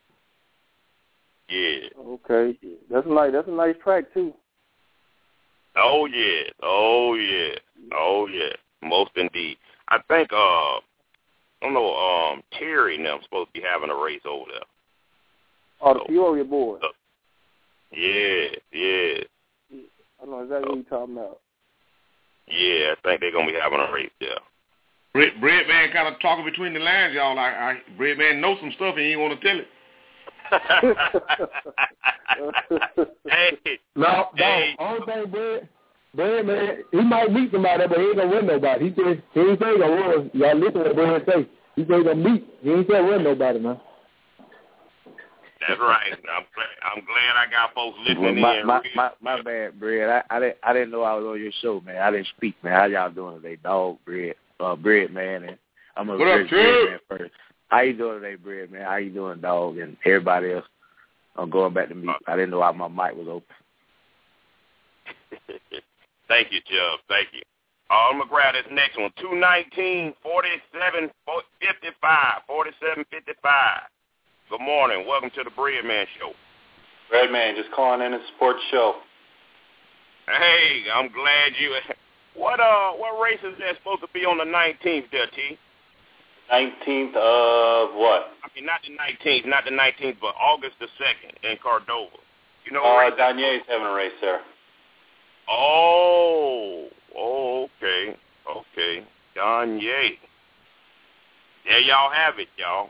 Yeah. Okay. That's a nice track, too. Oh, yeah. Most indeed. I think, I don't know, Terry and them supposed to be having a race over there. Oh, the Peoria boys. Yeah. I know exactly what you're talking about. Yeah, I think they're going to be having a race there. Bread Man kind of talking between the lines, y'all. Bread Man knows some stuff and he ain't want to tell it. Hey. No, only thing, Bread Man, he might meet somebody, but he ain't going to win nobody. He ain't say he going to win. Y'all listen to what Bread say. He say he going to meet. He ain't say win nobody, man. That's right. I'm glad I got folks listening in. My bad, Bread. I didn't know I was on your show, man. I didn't speak, man. How y'all doing today, dog? Bread Man, and I'm gonna Bread Man first. How you doing today, Bread Man? How you doing, dog? And everybody else. I'm going back to me. I didn't know my mic was open. Thank you, Chubb. Thank you. I'm gonna grab this next one. 219-4755. 4755. Good morning. Welcome to the Bread Man Show. Bread Man, just calling in to support the show. Hey, I'm glad you. What race is that supposed to be on the 19th there, T? 19th of what? I mean, not the 19th, but August the 2nd in Cordova. You know what? Donier's having a race there. Oh, okay. Donier. There y'all have it, y'all.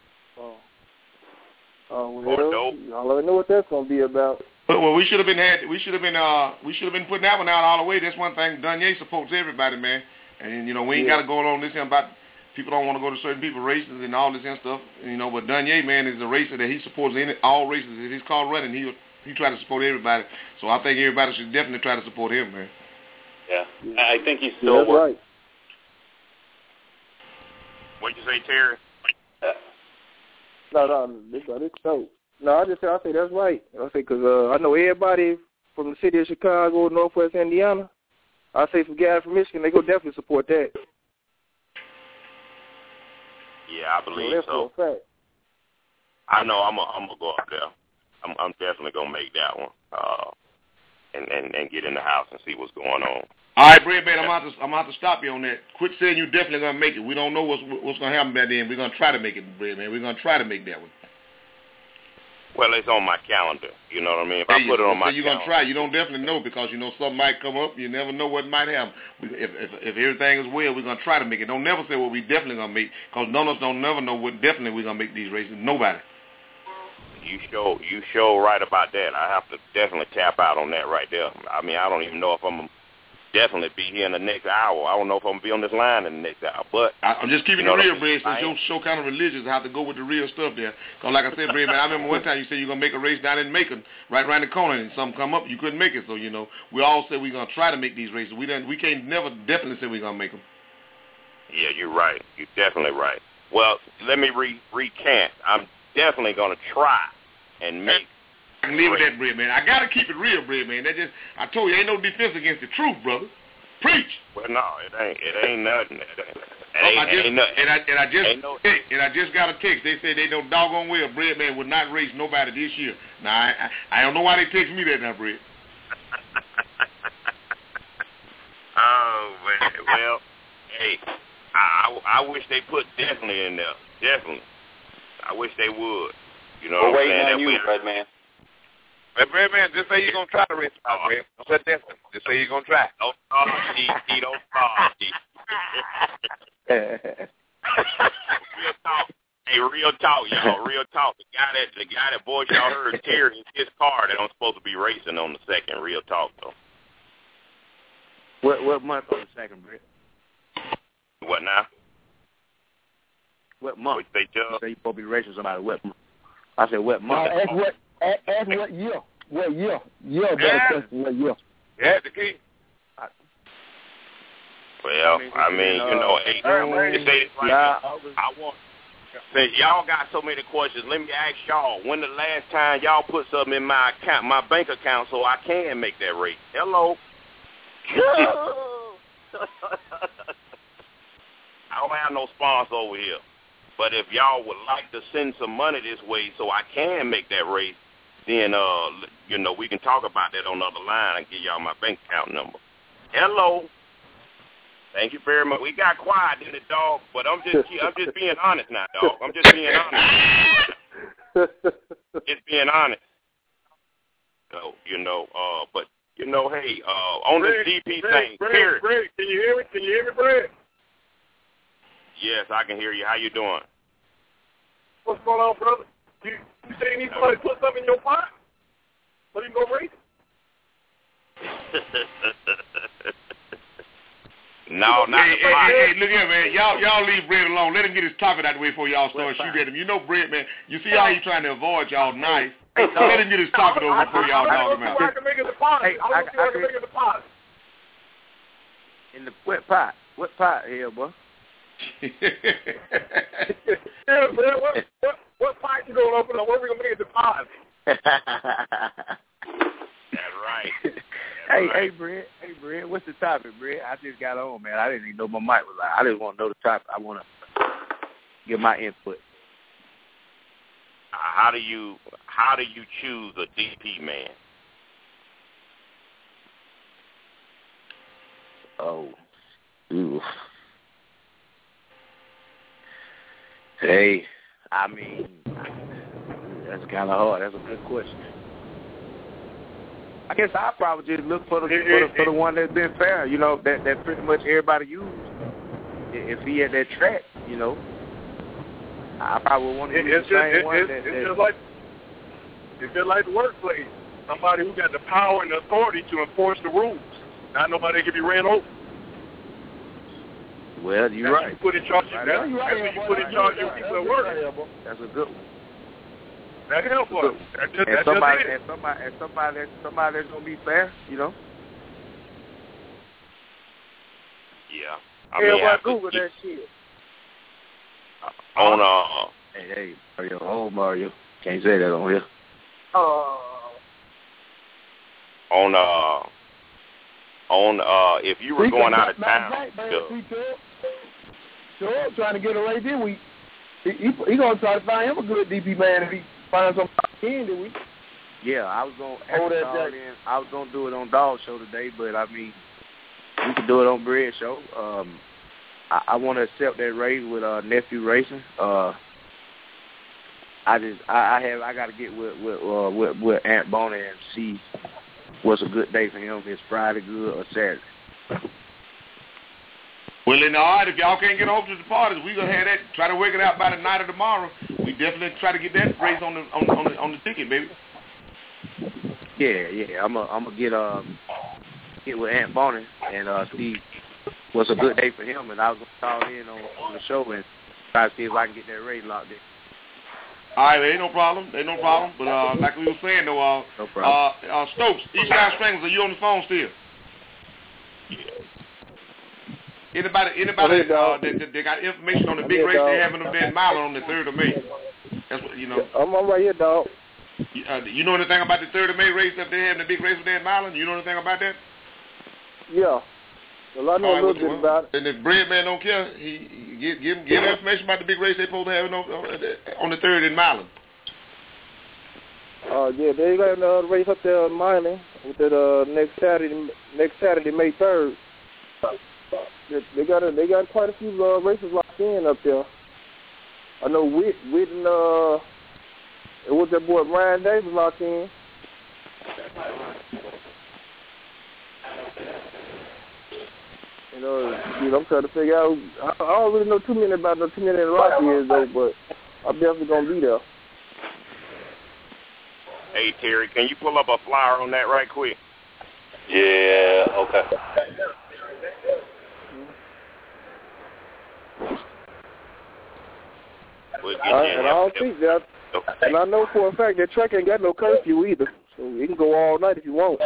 Well, y'all already know what that's gonna be about. Well, we should have been putting that one out all the way. That's one thing. Donier supports everybody, man. And we ain't got to go on this here about people don't want to go to certain people races and all this and stuff. But Donier, man, is a racer that he supports all races. If he's called running, he try to support everybody. So I think everybody should definitely try to support him, man. Yeah. I think he's still right. What'd you say, Terry? No, it's so. No, I say that's right. I say because I know everybody from the city of Chicago, Northwest Indiana. I say some guys from Michigan, they go definitely support that. Yeah, I believe so. For a fact. I know I'm gonna go up there. I'm definitely gonna make that one, and get in the house and see what's going on. All right, Bread Man, I'm about to stop you on that. Quit saying you're definitely gonna make it. We don't know what's gonna happen back then. We're gonna try to make it, Bread Man. We're gonna try to make that one. Well, it's on my calendar. You know what I mean? If I put it on my calendar. You're gonna try. You don't definitely know because something might come up. You never know what might happen. If everything is well, we're gonna try to make it. Don't never say what we definitely gonna make because none of us don't never know what definitely we're gonna make these races. Nobody. You show right about that. I have to definitely tap out on that right there. I mean, I don't even know if I'm definitely be here in the next hour. I don't know if I'm going to be on this line in the next hour. But I'm just keeping it real, Bread, since your show kind of religious. I have to go with the real stuff there. Because like I said, Bread, man, I remember one time you said you're going to make a race down in Macon, right around the corner, and something come up, you couldn't make it. So, we all said we're going to try to make these races. We can't never definitely say we're going to make them. Yeah, you're right. You're definitely right. Well, let me recant. I'm definitely going to try and make. I can live with that, Bread Man. I got to keep it real, Bread Man. I told you, ain't no defense against the truth, brother. Preach. Well, no, it ain't nothing. I just got a text. They said they know doggone well Bread Man would not race nobody this year. Now, I don't know why they text me that now, Bread. Oh, man. Well, hey, I wish they put definitely in there. Definitely. I wish they would. You know We're what I'm saying? waiting on you, Bread Man. Hey, Bread Man, just say you're going to try to race about, Bread. Don't say definitely. Just say you're going to try. Don't start, G. Don't start, G. Real talk. Hey, real talk, y'all. Real talk. The guy that boys y'all heard, Terry, in his car that I'm supposed to be racing on the second. Real talk, though. What month on the second, Bread? What now? What month? You say you're supposed to be racing somebody. What month? I said, what month? Ask what year. What year? Better question, what year? Yeah, the key. Well, I mean, since y'all got so many questions, let me ask y'all, when the last time y'all put something in my account, my bank account, so I can make that race? Hello? I don't have no sponsor over here. But if y'all would like to send some money this way so I can make that race, then, we can talk about that on the other line and give y'all my bank account number. Hello? Thank you very much. We got quiet, didn't it, dog? But I'm just being honest now, dog. I'm just being honest. Just being honest. So, but hey, on Brad, the DP thing, Brad, Terry. can you hear me? Can you hear me, Brad? Yes, I can hear you. How you doing? What's going on, brother? You say you need somebody to put something in your pot so you can go race? No, not the pot. Hey, look here, man. Y'all leave Brett alone. Let him get his topic out the way before y'all start shooting at him. You know Brett, man. You see how he's trying to avoid y'all nice. Hey, let him get his topic over before y'all dog him out. I can make it a pot. I can make it a pot. In the what pot? What pot here, boy? Yeah, man. What pot you gonna open up? What are we gonna make it the pot? That's right. Hey, Brett. Hey, Brett. What's the topic, Brett? I just got on, man. I didn't even know my mic was live. I just want to know the topic. I want to give my input. How do you choose a DP man? Oh, ooh. Hey, I mean, that's kind of hard. That's a good question. I guess I probably just look for the one that's been fair. That pretty much everybody used. If he at that track, I probably want to use the same one. It's just like the workplace. Somebody who got the power and the authority to enforce the rules. Not nobody can be ran over. Well, you're right. You put in charge of that. You put in charge of your people at work. That's a good one. That helps us. And somebody that's gonna be fair, Yeah. Google that shit. On Hey, Mario. Oh, Mario. Can't say that on here. On if you were going out of town. Sure, trying to get a race this week. He gonna try to find him a good DP man if he finds somebody in this week. Yeah, I was gonna do it on Dog Show today, but I mean, we can do it on Bread Show. I want to accept that race with Nephew Racing. I got to get with Aunt Bonnie and see what's a good day for him. Is Friday good or Saturday? Well, then, all right, if y'all can't get over to the parties, we gonna have that. Try to work it out by the night of tomorrow. We definitely try to get that race on the ticket, baby. Yeah. I'm gonna get with Aunt Bonnie and see what's a good day for him, and I was gonna call in on the show and try to see if I can get that race locked in. All right, ain't no problem. But like we were saying though, no problem. Stokes, Eastside Stranglers, are you on the phone still? Anybody that got information on the big race they having up there in Milan on the 3rd of May? That's what I'm right here, dog. You know anything about the 3rd of May race up there having the big race up there in Milan? You know anything about that? Yeah. Well, I know a little bit about it. And if Bread Man don't care, he give information about the big race they supposed to have on the 3rd in Milan. Yeah, they got a race up there in Milan with that next Saturday, May 3rd. They got quite a few races locked in up there. I know Whit and it was that boy Ryan Davis locked in. I'm trying to figure out. I don't really know too many about no too many Rocky is though, but I'm definitely gonna be there. Hey Terry, can you pull up a flyer on that right quick? Yeah. Okay. We'll get and I don't think that. And I know for a fact that track ain't got no curfew either, so you can go all night if you want.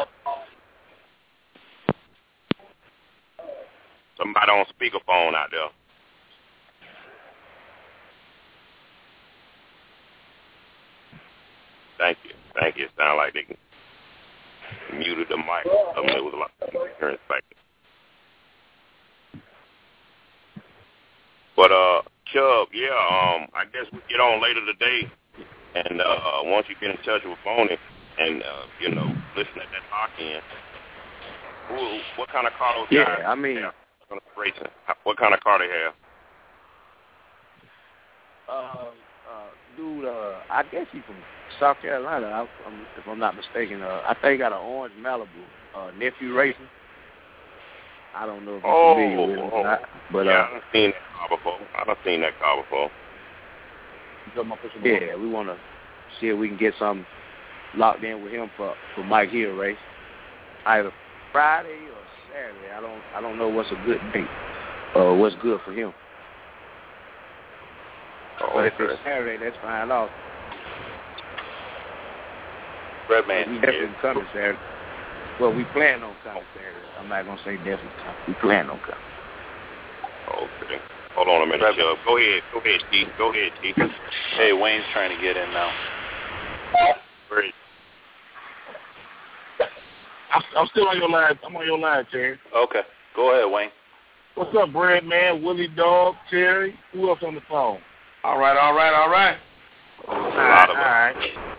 Somebody on speakerphone out there. Thank you. It sounds like they muted the mic. It was a lot of interference back there. But Chubb, I guess we'll get on later today, and once you get in touch with Boney and listen at that lock in. What kind of car those guys? Yeah, I mean, racing? What kind of car they have? Dude, I guess he's from South Carolina, if I'm not mistaken. I think he got an orange Malibu, Nephew Racing. I don't know if you're familiar with him or not. But, yeah, I've seen that car before. Yeah, we want to see if we can get something locked in with him for Mike Hill race. Either Friday or Saturday. I don't know what's a good date or what's good for him. But if it's Saturday, that's fine also. Redman. We definitely coming Saturday. Well, we plan on coming Saturday. I'm not going to say definitely come. We plan on coming. Okay. Hold on a minute, Chubb. Go ahead, T. Go ahead, T. Hey, Wayne's trying to get in now. Great. I'm still on your line. I'm on your line, Terry. Okay. Go ahead, Wayne. What's up, Brad, man? Willie Dog, Terry. Who else on the phone? All right. All right.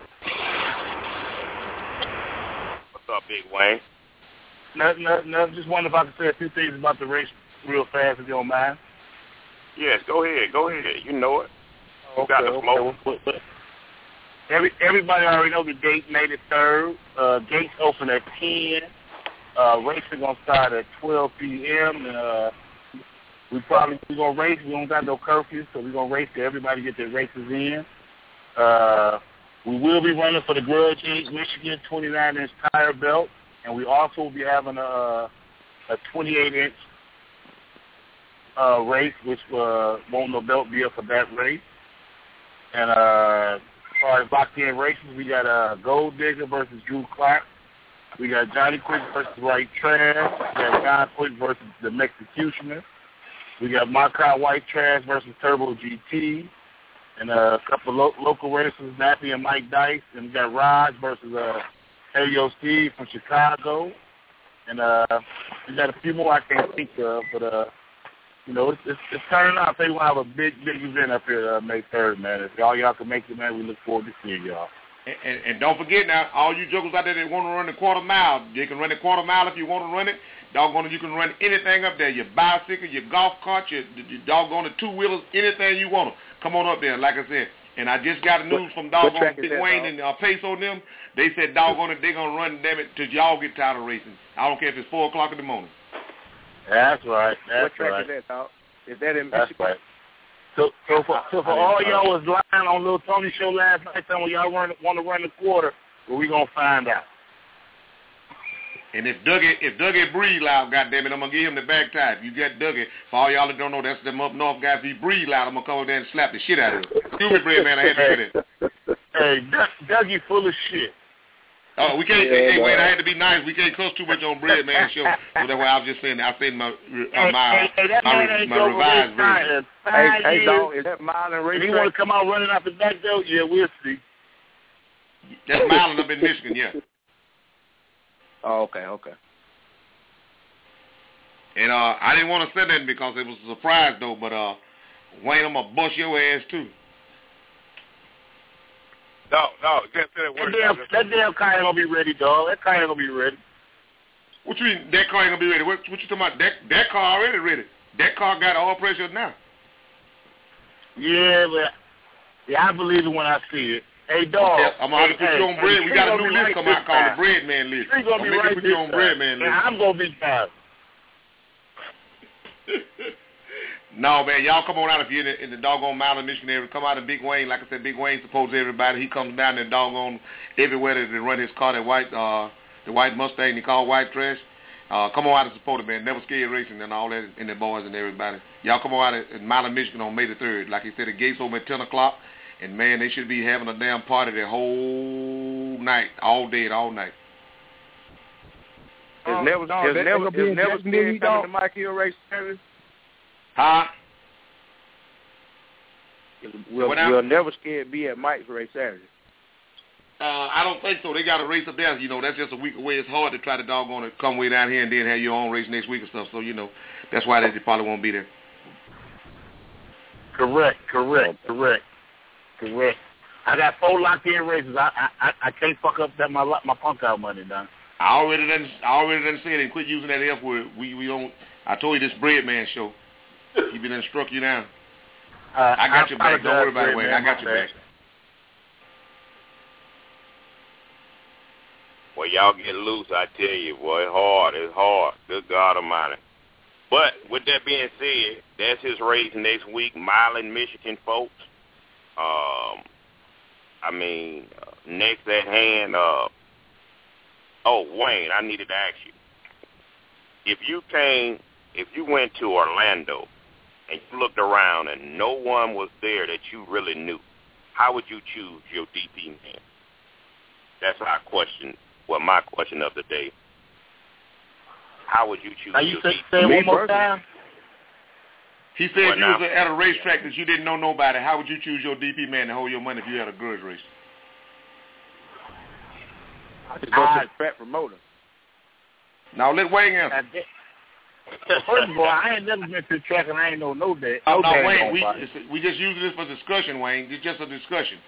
What's up, Big Wayne? Nothing. Just wondering if I could say a few things about the race real fast, if you don't mind. Yes, go ahead. You know it. You got the smoke. Everybody already know the date, May the 3rd. Gates open at 10. Racing going to start at 12 p.m. We're going to race. We don't got no curfew, so we're going to race till everybody get their races in. We will be running for the Grudge Inc. Michigan 29-inch tire belt, and we also will be having a 28-inch race, which won't no belt be up for that race. And as far as locked-in races, we got Gold Digger versus Drew Clark. We got Johnny Quick versus White Trash. We got John Quick versus the Mexicutioner. We got Marcotte White Trash versus Turbo GT. And a couple of local racers, Nappy and Mike Dice. And we got Raj versus Helio Steve from Chicago. And we got a few more I can't think of, but it's turning out. I think we'll have a big event up here May 3rd, man. If y'all can make it, man, we look forward to seeing y'all. And don't forget now, all you jokers out there that want to run the quarter mile, you can run the quarter mile if you want to run it. Doggone, you can run anything up there, your bicycle, your golf cart, your doggone the two-wheelers, anything you want to. Come on up there, like I said. And I just got news from doggone Big Wayne and Peso and them. They said, doggone it, they're going to run, damn it, till y'all get tired of racing. I don't care if it's 4 o'clock in the morning. That's right. What track is that, dog? Is that in Michigan? Right. So for all y'all was lying on Lil Tony show last night, telling y'all want to run the quarter, well, we gonna find out. And if Dougie breathe loud, goddammit, I'm gonna give him the back tie. If you get Dougie, for all y'all that don't know, that's them up north guys. If he breathe loud, I'm gonna come over there and slap the shit out of him. Excuse me, Bread man, I had to say that. Hey, Dougie full of shit. Oh, we can't. Hey, Wayne, I had to be nice. We can't cuss too much on Bread Man show. So that's why I was just saying. I said my revised version. Hey, dog, is that Milan race? If you want to come out running out the back door, yeah, we'll see. That's Milan up in Michigan, yeah. Oh, okay. And I didn't want to say that because it was a surprise though. But Wayne, I'm gonna bust your ass too. No, just say that word. That damn car ain't gonna be ready, dog. That car ain't gonna be ready. What you mean that car ain't gonna be ready? What you talking about? That car already ready. That car got all pressure now. Yeah, but I believe it when I see it. Hey, dog. Okay, I'm gonna have to put you on Bread. We got a new list come out called the Bread Man list. She's gonna be right put you on Bread Man list. I'm gonna be fast. No, man, y'all come on out if you're in the doggone Mountain, Michigan area. Come out to Big Wayne. Like I said, Big Wayne supports everybody. He comes down there doggone everywhere to run his car, the white Mustang he called White Trash. Come on out and support it, man. Never Scared Racing and all that, and the boys and everybody. Y'all come on out at Mountain, Michigan on May the 3rd. Like he said, the gates open at 10 o'clock. And, man, they should be having a damn party the whole night, all day and all night. It's never scared coming to Mike Hill race Saturday? Huh? We'll never scared be at Mike's race Saturday. I don't think so. They got a race up there. You know, that's just a week away. It's hard to try to doggone it, come way down here and then have your own race next week and stuff. So, you know, that's why they probably won't be there. Correct. I got 4 locked-in races. I can't fuck up that my punk out money, done. I already done said and quit using that F word. I told you this Bread Man show. He been struck you down. I got your back. Don't worry about it, Wayne. I got your back. Well, y'all get loose, I tell you, boy. It's hard. It's hard. Good God Almighty. But with that being said, that's his race next week, Milan, Michigan, folks. Next at hand, Wayne, I needed to ask you. If you went to Orlando and you looked around and no one was there that you really knew, how would you choose your DP man? That's our question. Well, my question of the day. How would you choose your DP say man? one more time? He said you was at a racetrack that you didn't know nobody. How would you choose your DP man to hold your money if you had a grudge race? I just go to the track promoter. Now let Wayne answer. First of all, I ain't never been to the track and I ain't know that. No, Wayne, we just using this for discussion, Wayne. It's just a discussion.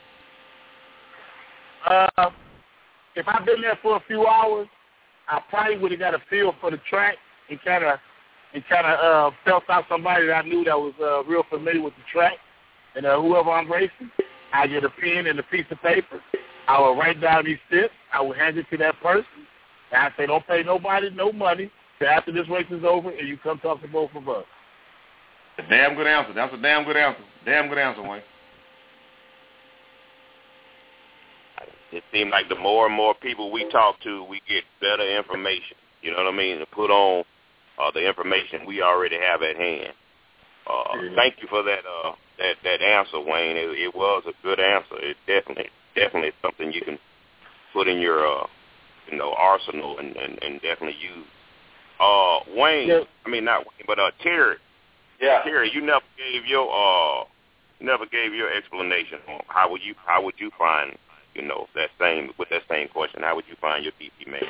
If I've been there for a few hours, I probably would have got a feel for the track and kind of felt out somebody that I knew that was real familiar with the track. And whoever I'm racing, I get a pen and a piece of paper. I will write down these tips. I will hand it to that person. And I say, don't pay nobody no money till after this race is over and you come talk to both of us. A damn good answer. That's a damn good answer. Damn good answer, Wayne. It seems like the more and more people we talk to, we get better information. You know what I mean? To put on the information we already have at hand. Thank you for that answer, Wayne. It was a good answer. It definitely something you can put in your arsenal and definitely use. Wayne, yeah. I mean not Wayne, but Terry. Yeah. Terry, you never gave your explanation on how would you find that same question. How would you find your DP man?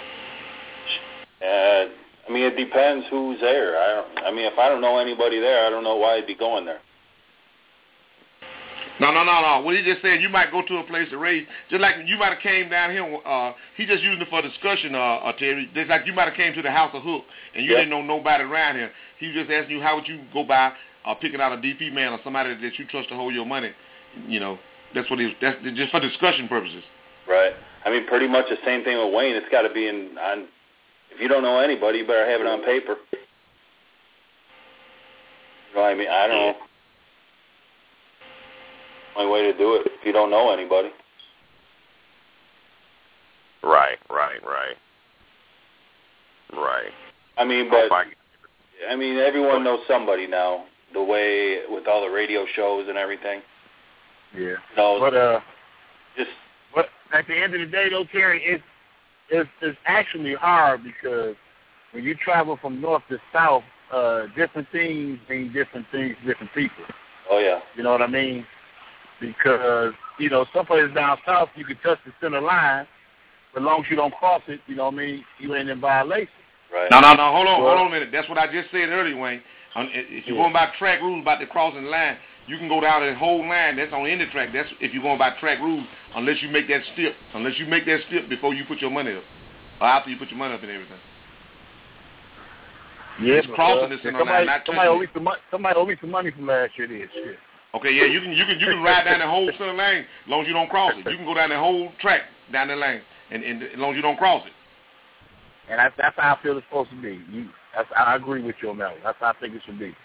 It depends who's there. If I don't know anybody there, I don't know why I'd be going there. No. What he just said, you might go to a place to race, just like you might have came down here. He just using it for discussion, Terry. Just like you might have came to the House of Hook and you didn't know nobody around here. He was just asking you how would you go by picking out a DP man or somebody that you trust to hold your money. That's just for discussion purposes. Right. Pretty much the same thing with Wayne. It's got to be on. If you don't know anybody, you better have it on paper. I don't know. Only way to do it if you don't know anybody. Right. Everyone knows somebody now. The way with all the radio shows and everything. Yeah. But at the end of the day, though, Terry, it's actually hard because when you travel from north to south, different things mean different things to different people. Oh yeah. You know what I mean? Because some places down south you can touch the center line, but as long as you don't cross it, you ain't in violation. Right. No. Hold on a minute. That's what I just said earlier, Wayne. If you're going by track rules about the crossing the line, you can go down the whole line. That's on any track. That's if you're going by track rules, unless you make that step. Unless you make that step before you put your money up, or after you put your money up and everything. Yeah, it's crossing the center line. Somebody owe me some money from last year. This shit. Okay, yeah, you can ride down the whole center lane as long as you don't cross it. You can go down the whole track down the lane, and as long as you don't cross it. And that's how I feel it's supposed to be. I agree with you on that one. That's how I think it should be.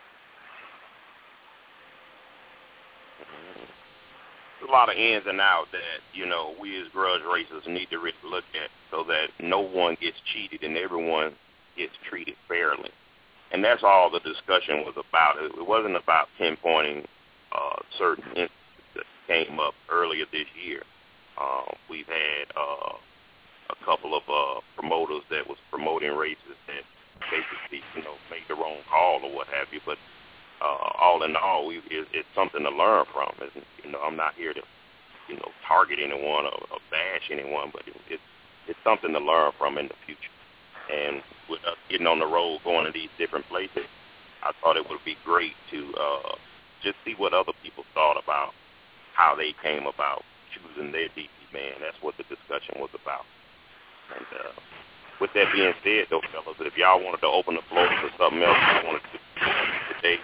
A lot of ins and outs that, we as grudge racers need to really look at so that no one gets cheated and everyone gets treated fairly. And that's all the discussion was about. It wasn't about pinpointing certain instances that came up earlier this year. We've had a couple of promoters that was promoting races that basically, made the wrong call or what have you. But all in all, it's something to learn from. I'm not here to, target anyone or bash anyone, but it's something to learn from in the future. And with us getting on the road, going to these different places, I thought it would be great to just see what other people thought about how they came about choosing their DP man. That's what the discussion was about. And with that being said, though, fellas, if y'all wanted to open the floor for something else, I wanted to do today.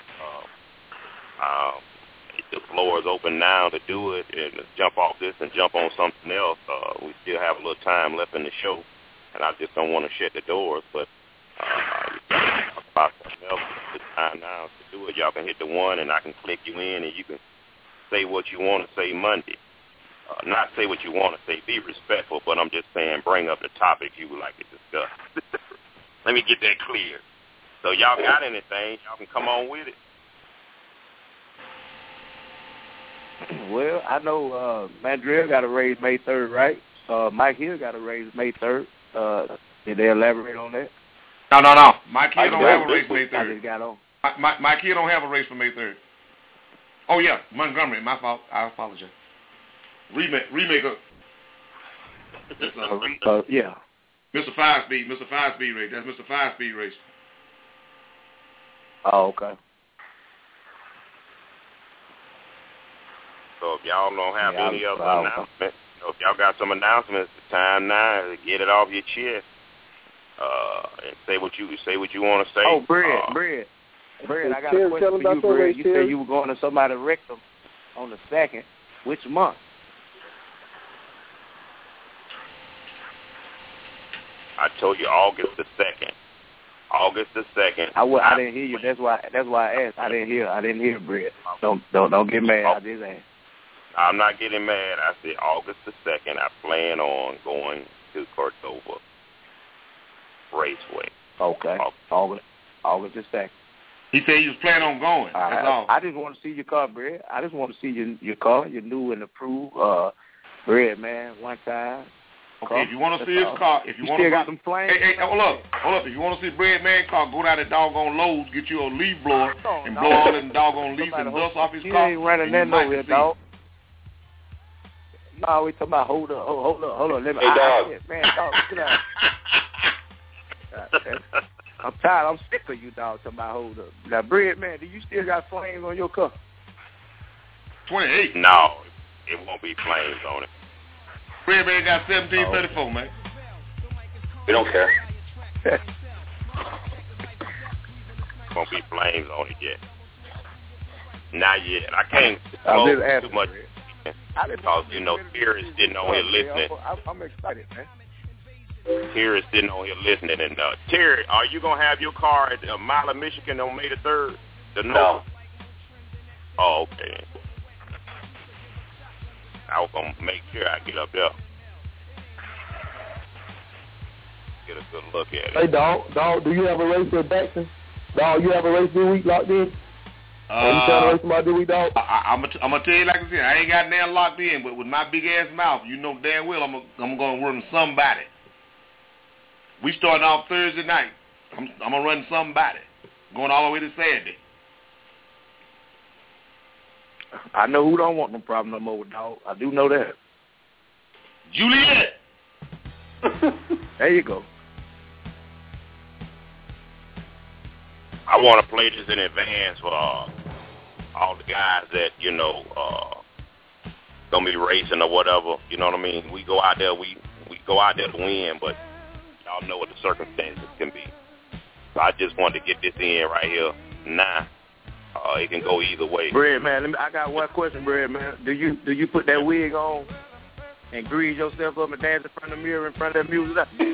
The floor is open now to do it and jump off this and jump on something else. We still have a little time left in the show, and I just don't want to shut the doors. But talk about something else. It's time now to do it. Y'all can hit the 1, and I can click you in, and you can say what you want to say Monday. Not say what you want to say. Be respectful, but I'm just saying bring up the topic you would like to discuss. Let me get that clear. So y'all got anything, y'all can come on with it. Well, I know Mandrill got a raise May 3rd, right? Mike Hill got a raise May 3rd. Did they elaborate on that? No. Mike Hill don't have a raise May 3rd. I just got on. Mike Hill don't have a raise for May 3rd. Oh, yeah, Montgomery. My fault. I apologize. Remake up. Yeah. Mr. 5-Speed race. That's Mr. 5-Speed race. Oh, okay. So if y'all don't have any other announcements, if y'all got some announcements, it's time now to get it off your chest and say what you want to say. Oh, Brad, I got a question for you, Brad. You said you were going to somebody's rectum on the 2nd. Which month? I told you August the 2nd. August the 2nd. I didn't hear you. That's why I asked. I didn't hear, Brad. Don't get mad. I just asked. I'm not getting mad. I said August the 2nd. I plan on going to Cordova Raceway. Okay. August the 2nd. He said he was planning on going. That's all. I just want to see your car, Brad. I just want to see your car, your new and approved Brad, man, one time. Okay, if you want to see his car, if you want to got some flames. Hey, hold up. If you want to see Bread Man car, go down to doggone Lowe's, get you a leaf blower, and blow all them doggone leaves and dust off his car. He ain't running that nowhere, dog. No, we talking about hold up. Let me, hey, dog. Man, dog, sit down. I'm tired. I'm sick of you, dog. Talking about hold up. Now, Bread Man, do you still got flames on your car? 28. No, it won't be flames on it. Bread Man got 1734, man. We don't care. Won't be flames on it yet. Not yet. I can't disclose too much because, Terry is sitting on here listening. I'm excited, man. Terry is sitting on here listening. And Terry, are you going to have your car at Mile of Michigan on May the 3rd? No. Oh, okay. I was going to make sure I get up there. Get a good look at it. Hey, dog, do you have a race for Baxton? Dog, you have a race this week locked in? Are you trying to race somebody this week, dog? I'm going to tell you like I said, I ain't got nothing locked in, but with my big-ass mouth, you know damn well I'm going to run somebody. We starting off Thursday night. I'm going to run somebody. Going all the way to Saturday. I know who don't want no problem no more with dog. I do know that. Juliet. There you go. I want to play this in advance for all the guys that, going to be racing or whatever. You know what I mean? We go out there, we go out there to win, but y'all know what the circumstances can be. So I just wanted to get this in right here now. It can go either way. Bread Man, I got one question, Bread Man. Do you put that wig on and grease yourself up and dance in front of the mirror in front of that music?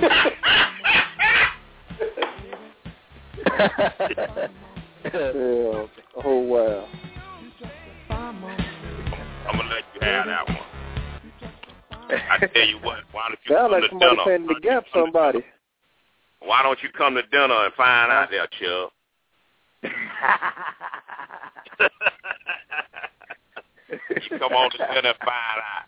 Yeah. Oh wow. I'm gonna let you have that one. I tell you what, why don't you sound come like to somebody dinner? trying to gap somebody. Why don't you come to dinner and find out there, Chubb? You come on to dinner and find out.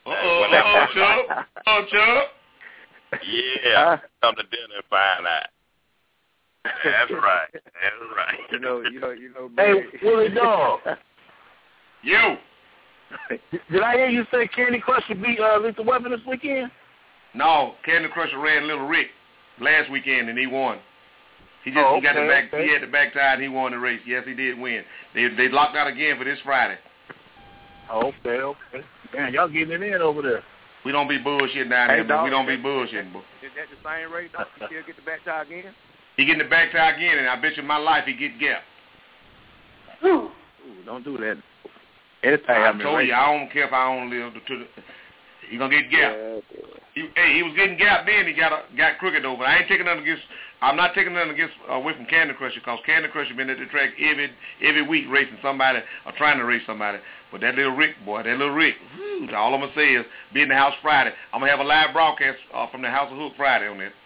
Chubb. Yeah, come to dinner and find out. That's right. You know. Hey, Willie Dog. You. Did I hear you say Candy Crusher beat Lethal Weapon this weekend? No, Candy Crusher ran Little Rick last weekend and he won. He got the back. Okay. He had the back tire and he won the race. Yes, he did win. They locked out again for this Friday. Okay. Man, y'all getting it in over there. We don't be bullshitting down here, man. We don't be bullshitting, boy. Is that the same rate, dog? You still get the back tire again? He getting the back tire again, and I bet you my life he get gap. Ooh, don't do that. Anything I told you, I don't care if I don't live to the. He gonna get gap. He was getting gap then. He got crooked though. But I ain't taking nothing against. I'm not taking nothing away from Candy Crusher, because Candy Crusher been at the track every week racing somebody or trying to race somebody. But that little Rick boy, whew, all I'm gonna say is be in the house Friday. I'm gonna have a live broadcast from the House of Hook Friday on that.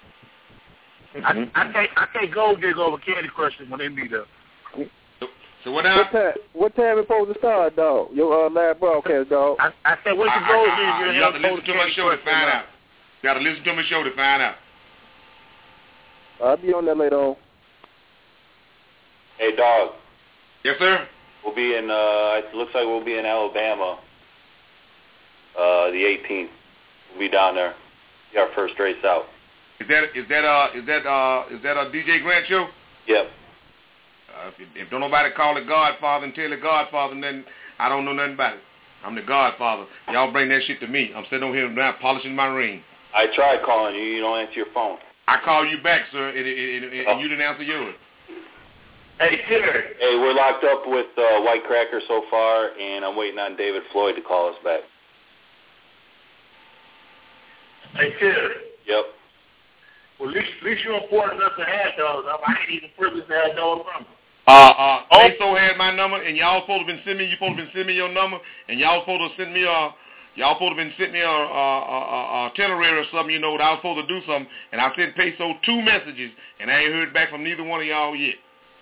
I can't go dig over Candy Crusher when they meet up. So what now? What time it supposed to start, dog? Your live broadcast, dog. I said, what you go do? You have to listen to my show to find out. You got to listen to my show to find out. I'll be on that later on. Hey, dog. Yes, sir. We'll be in. It looks like we'll be in Alabama. The 18th. We'll be down there. Be our first race out. Is that a DJ Grant show? Yep. If don't nobody call it Godfather and tell the Godfather, then I don't know nothing about it. I'm the Godfather. Y'all bring that shit to me. I'm sitting over here now polishing my ring. I tried calling you. You don't answer your phone. I call you back, sir, and you didn't answer yours. Hey, Terry. Hey, we're locked up with White Cracker so far, and I'm waiting on David Floyd to call us back. Hey, Terry. Yep. Well, at least you're important enough to have those. I ain't even privileged to have those from you. Peso had my number, and y'all supposed to been sending me your number, and y'all supposed to send me a itinerary or something, that I was supposed to do something, and I sent Peso 2 messages, and I ain't heard back from neither one of y'all yet.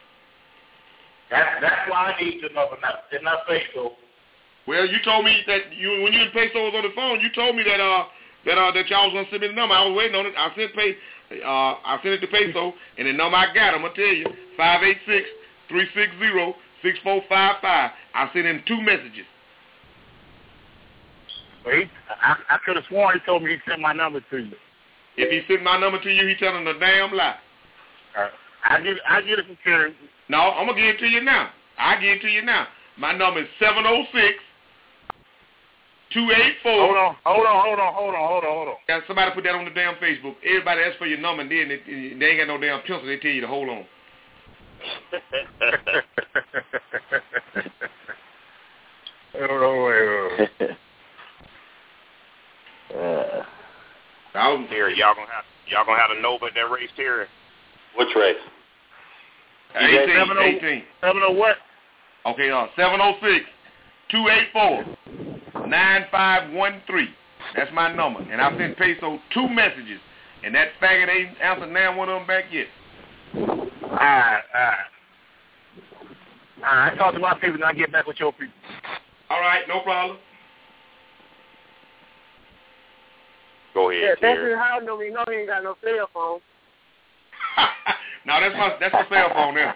That's why I need your number, not Peso. Well, you told me that when you and Peso was on the phone, you told me that y'all was gonna send me the number. I was waiting on it. I sent it to Peso, and the number I got, I'm gonna tell you, 586-360-6455. I sent him 2 messages. Wait, I could have sworn he told me he sent my number to you. If he sent my number to you, he telling a damn lie. I get it from Terry. No, I'm gonna give it to you now. My number is 706-284. Hold on. Yeah, somebody put that on the damn Facebook. Everybody asks for your number, and then they ain't got no damn pencil. They tell you to hold on. Terry, y'all gonna have a Nova at that race, Terry. Which race? 18. 70 what? Okay, 706-284-9513. That's my number, and I sent Peso 2 messages, and that faggot ain't answered now one of them back yet. All right. I talk to my people, and I get back with your people. All right, no problem. Go ahead, Terry. That's how I know he ain't got no cell phone. No, that's my cell phone now.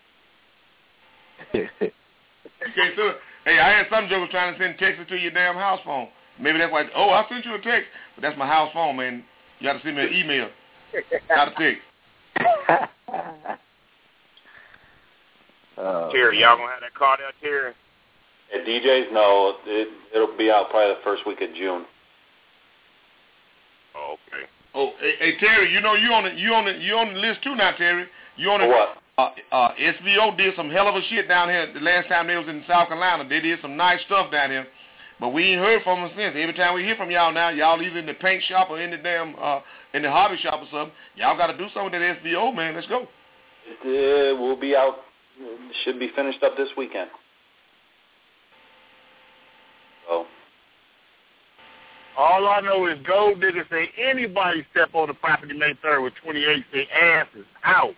Okay, so hey, I had some jokers trying to send texts to your damn house phone. Maybe that's why. Oh, I sent you a text, but that's my house phone, man. You got to send me an email, not a text. Terry, y'all gonna have that car there, Terry? At DJ's, no. It'll be out probably the first week of June. Oh, okay. Oh, hey Terry, you on the list too now, Terry. You on what? SVO did some hell of a shit down here the last time they was in South Carolina. They did some nice stuff down here, but we ain't heard from them since. Every time we hear from y'all now, y'all either in the paint shop or in the damn in the hobby shop or something. Y'all got to do something with that SVO, man. Let's go. We'll be out. Should be finished up this weekend. So. All I know is Gold Digger say anybody step on the property May 3rd with 28, their ass is out.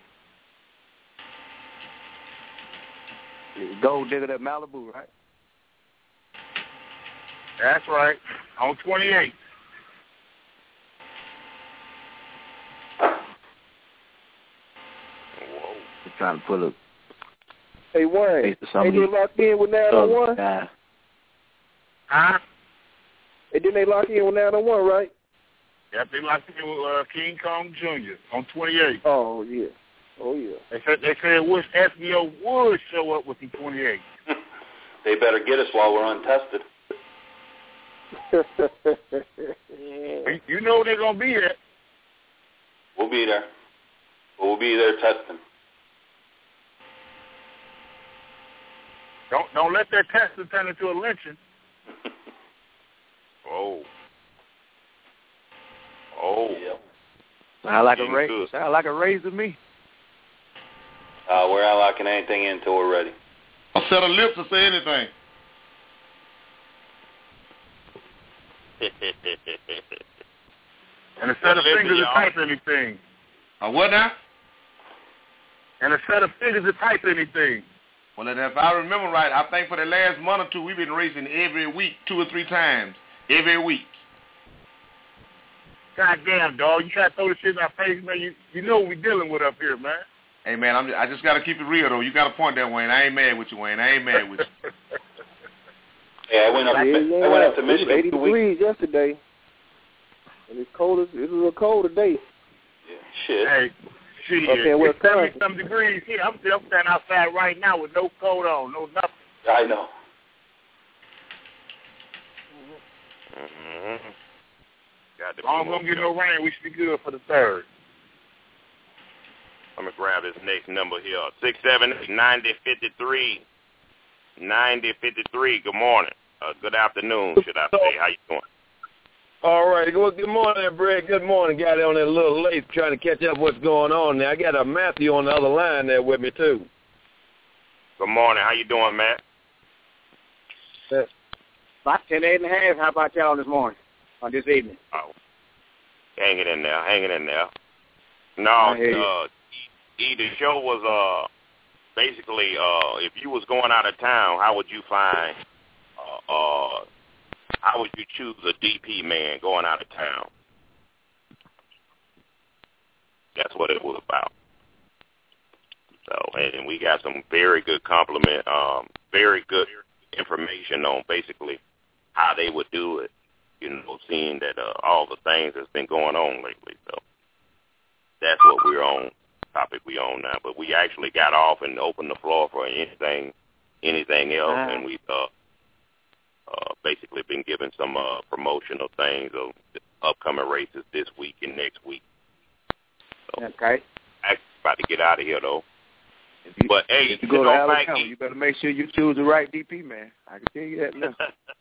Gold Digger at Malibu, right? That's right. On 28. Just trying to pull up. Hey, Wayne, ain't they locked in with 901? Huh? And then they lock in with 901, right? Yep, they locked in with King Kong Jr. on 28. Oh, yeah. They said wish SBO would show up with the 28. They better get us while we're untested. You know they're going to be there. We'll be there. We'll be there testing. Don't let that testing turn into a lynching. Oh. Yep. Sound like a raise to me. We're not locking anything in until we're ready. A set of lips to say anything. And a set of fingers to type anything. What now? And a set of fingers to type anything. Well, if I remember right, I think for the last month or two, we've been racing every week, 2 or 3 times. Every week. Goddamn, dog. You try to throw this shit in our face, man. You know what we're dealing with up here, man. Hey, man, I just got to keep it real, though. You got a point there, Wayne. I ain't mad with you, Wayne. I ain't mad with you. Yeah, I went up to Michigan 80 degrees yesterday. And it's cold. It was a cold today. Yeah, shit. Hey, shit. Okay, it's 70-some degrees here. I'm standing outside right now with no coat on, no nothing. I know. Mm-hmm. As long as we don't get no rain, we should be good for the third. Let me grab this next number here. 678-9053. 9053. Good morning. Good afternoon, should I say. How you doing? All right. Well, good morning, Brett. Good morning. Got on there a little late trying to catch up what's going on there. I got a Matthew on the other line there with me, too. Good morning. How you doing, Matt? About 10:08.5. How about y'all this morning, on this evening? Oh, hanging in there. No, the show was basically if you was going out of town, how would you find how would you choose a DP man going out of town? That's what it was about. So, and we got some very good very good information on basically how they would do it, seeing that all the things that's been going on lately. So that's what we're on, topic we on now. But we actually got off and opened the floor for anything else, and we've basically been given some promotional things of the upcoming races this week and next week. So, okay. I'm about to get out of here, though. But, hey, if you go to Alabama, you better make sure you choose the right DP, man. I can tell you that now.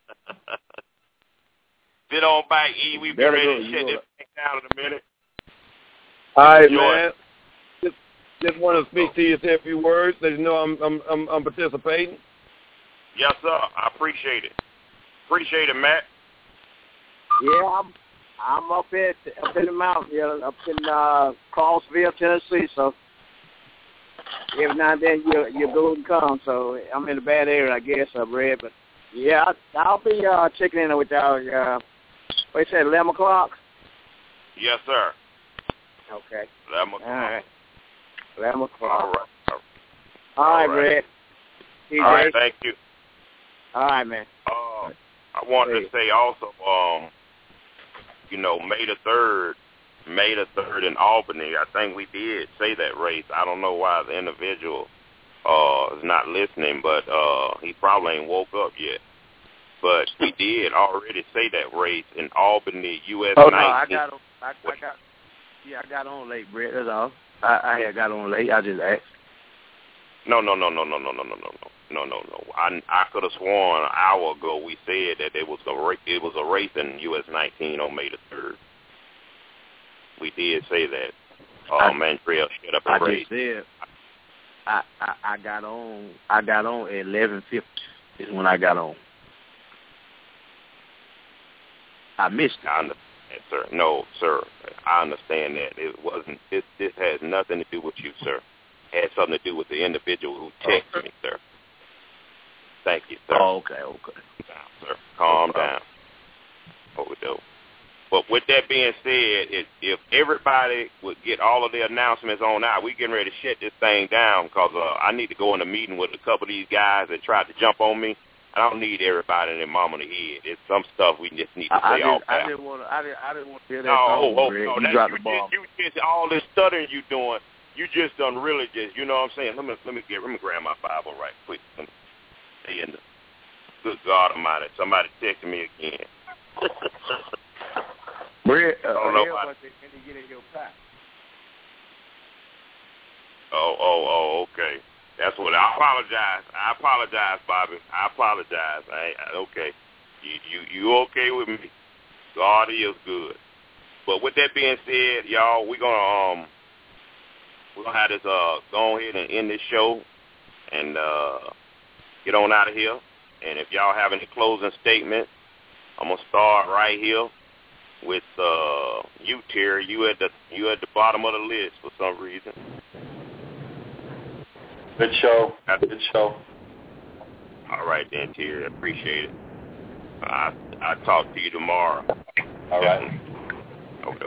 Sit on back, E. We've been ready to shut this thing down in a minute. All right, man. Just want to speak to you, say a few words. Let you know I'm participating. Yes, sir. I appreciate it. Appreciate it, Matt. Yeah, I'm up in the mountains, up in Crossville, Tennessee. So every now and then you go and come. So I'm in a bad area, I guess, Brad. But yeah, I'll be checking in with y'all. What you said, 11 o'clock? Yes, sir. Okay. 11 o'clock. All right. 11 o'clock. All right. All right, Brad. All right, thank you. All right, man. I wanted to say also, May the 3rd in Albany, I think we did say that race. I don't know why the individual is not listening, but he probably ain't woke up yet. But we did already say that race in Albany, US 19. No, I got on late, Brett. That's all. I had got on late. I just asked. No. I could have sworn an hour ago we said that it was a race in US 19 on May the 3rd. We did say that. Mantrell shut up and race. I just said I got on at 11:50 is when I got on. I missed it. I understand, sir. No, sir. I understand that. It wasn't. This has nothing to do with you, sir. It had something to do with the individual who texted me, sir. Thank you, sir. Oh, okay. Calm down, sir. Calm down. What we do. But with that being said, if everybody would get all of their announcements on out, we're getting ready to shut this thing down because I need to go in a meeting with a couple of these guys that tried to jump on me. I don't need everybody and their mama in the head. It's some stuff we just need to say off. I didn't want to hear that. No, you just all this stuttering you doing. You just done really just. You know what I'm saying? Let me grab my Bible right quick. Let me stay in the good God Almighty. Somebody texted me again. Bread, I don't know about they get in your pot. Oh, okay. That's what I apologize, Bobby. I apologize. Okay. You okay with me? God is good. But with that being said, y'all, we're gonna have this go ahead and end this show and get on out of here. And if y'all have any closing statements, I'm gonna start right here with you, Terry. You at the bottom of the list for some reason. Good show. Good show. All right then, Terry. I appreciate it. I'll talk to you tomorrow. All right. Okay.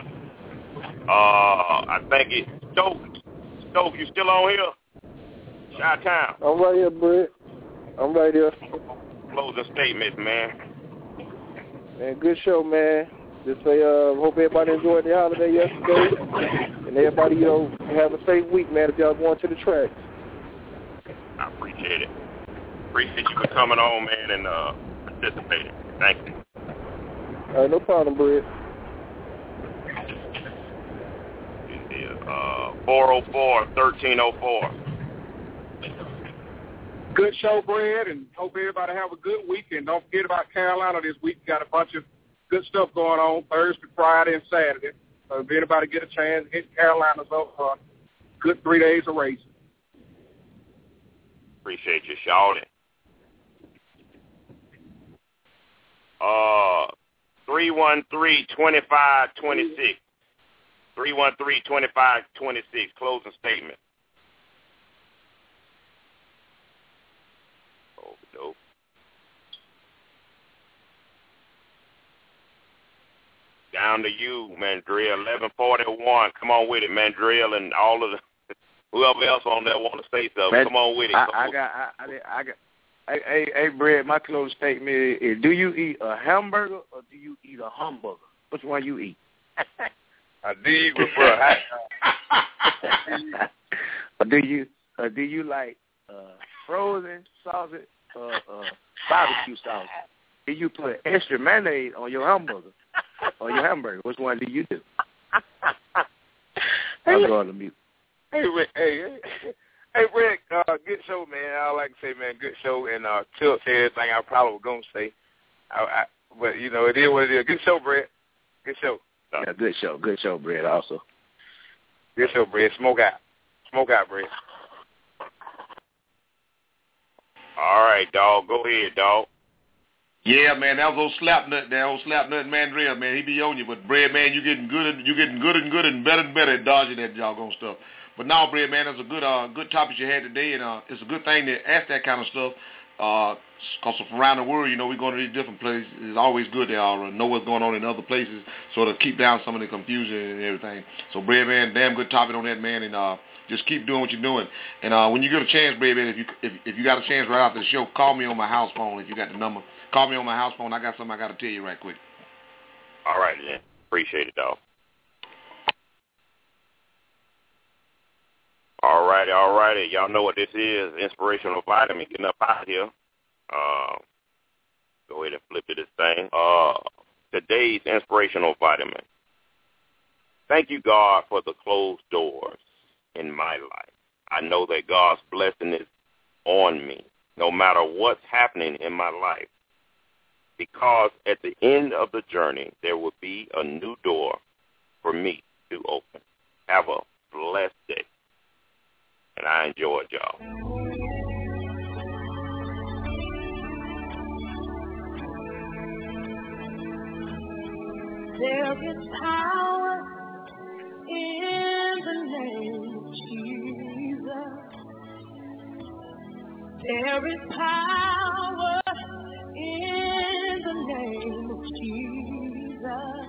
I think it's Stoke, you still on here? Chi-Town. I'm right here, Brett. I'm right here. Closing statements, man. Man, good show, man. Just say, hope everybody enjoyed the holiday yesterday. And everybody, have a safe week, man, if y'all going to the track. I appreciate it. Appreciate you for coming on, man, and participating. Thank you. All right, no problem, Brett. 404-1304. Good show, Brad, and hope everybody have a good weekend. Don't forget about Carolina this week. Got a bunch of good stuff going on Thursday, Friday, and Saturday. So if anybody get a chance, hit Carolina's up for a good 3 days of racing. Appreciate you, shouting. 313-2526. 313-2526. Closing statement. Oh, dope. Down to you, Mandrill. 1141. Come on with it, Mandrill, and all of the whoever else on there want to say something. Man, come on with it. I got. Hey, Brad, my closing statement is: do you eat a hamburger or do you eat a hamburger? Which one you eat? I do prefer. Do you like frozen sausage or barbecue sauce? Do you put extra mayonnaise on your hamburger or your hamburger? Which one do you do? I'm going to mute. Hey, Rick, Rick, good show, man. I like to say, man, good show, and Tilt said everything I probably was going to say. But, it is what it is. Good show, Brett. Good show. Yeah, good show. Good show, Brett, also. Good show, Brett. Smoke out, Brett. All right, dog. Go ahead, dog. Yeah, man, that was old Slapnut Mandrill, man. He be on you, but Brad, man, you getting good and better and better at dodging that doggone stuff. But now, Brad, man, it's a good topic you had today, and it's a good thing to ask that kind of stuff. Because from around the world, we're going to these different places. It's always good to know what's going on in other places, so to keep down some of the confusion and everything. So, Brad, man, damn good topic on that, man, and just keep doing what you're doing. And when you get a chance, Brad, man, if you got a chance right after the show, call me on my house phone if you got the number. Call me on my house phone. I got something I got to tell you right quick. All right, then. Appreciate it, dog. All righty. Y'all know what this is. Inspirational Vitamin. Getting up out here. Go ahead and flip to this thing. Today's Inspirational Vitamin. Thank you, God, for the closed doors in my life. I know that God's blessing is on me, no matter what's happening in my life. Because at the end of the journey, there will be a new door for me to open. Have a blessed day. And I enjoyed y'all. There is power in the name of Jesus. There is power in the name of Jesus.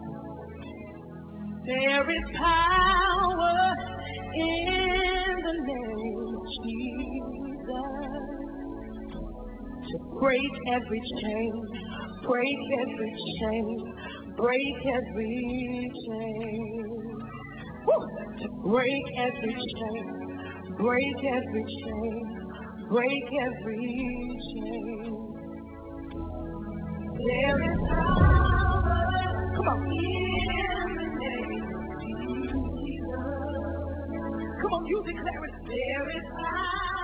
There is power in the name of Jesus to break every chain, break every chain, break every chain. Woo! To break every chain, break every chain, break every chain. There is power. Come on. In the name of Jesus. Come on, you declare it. There is power.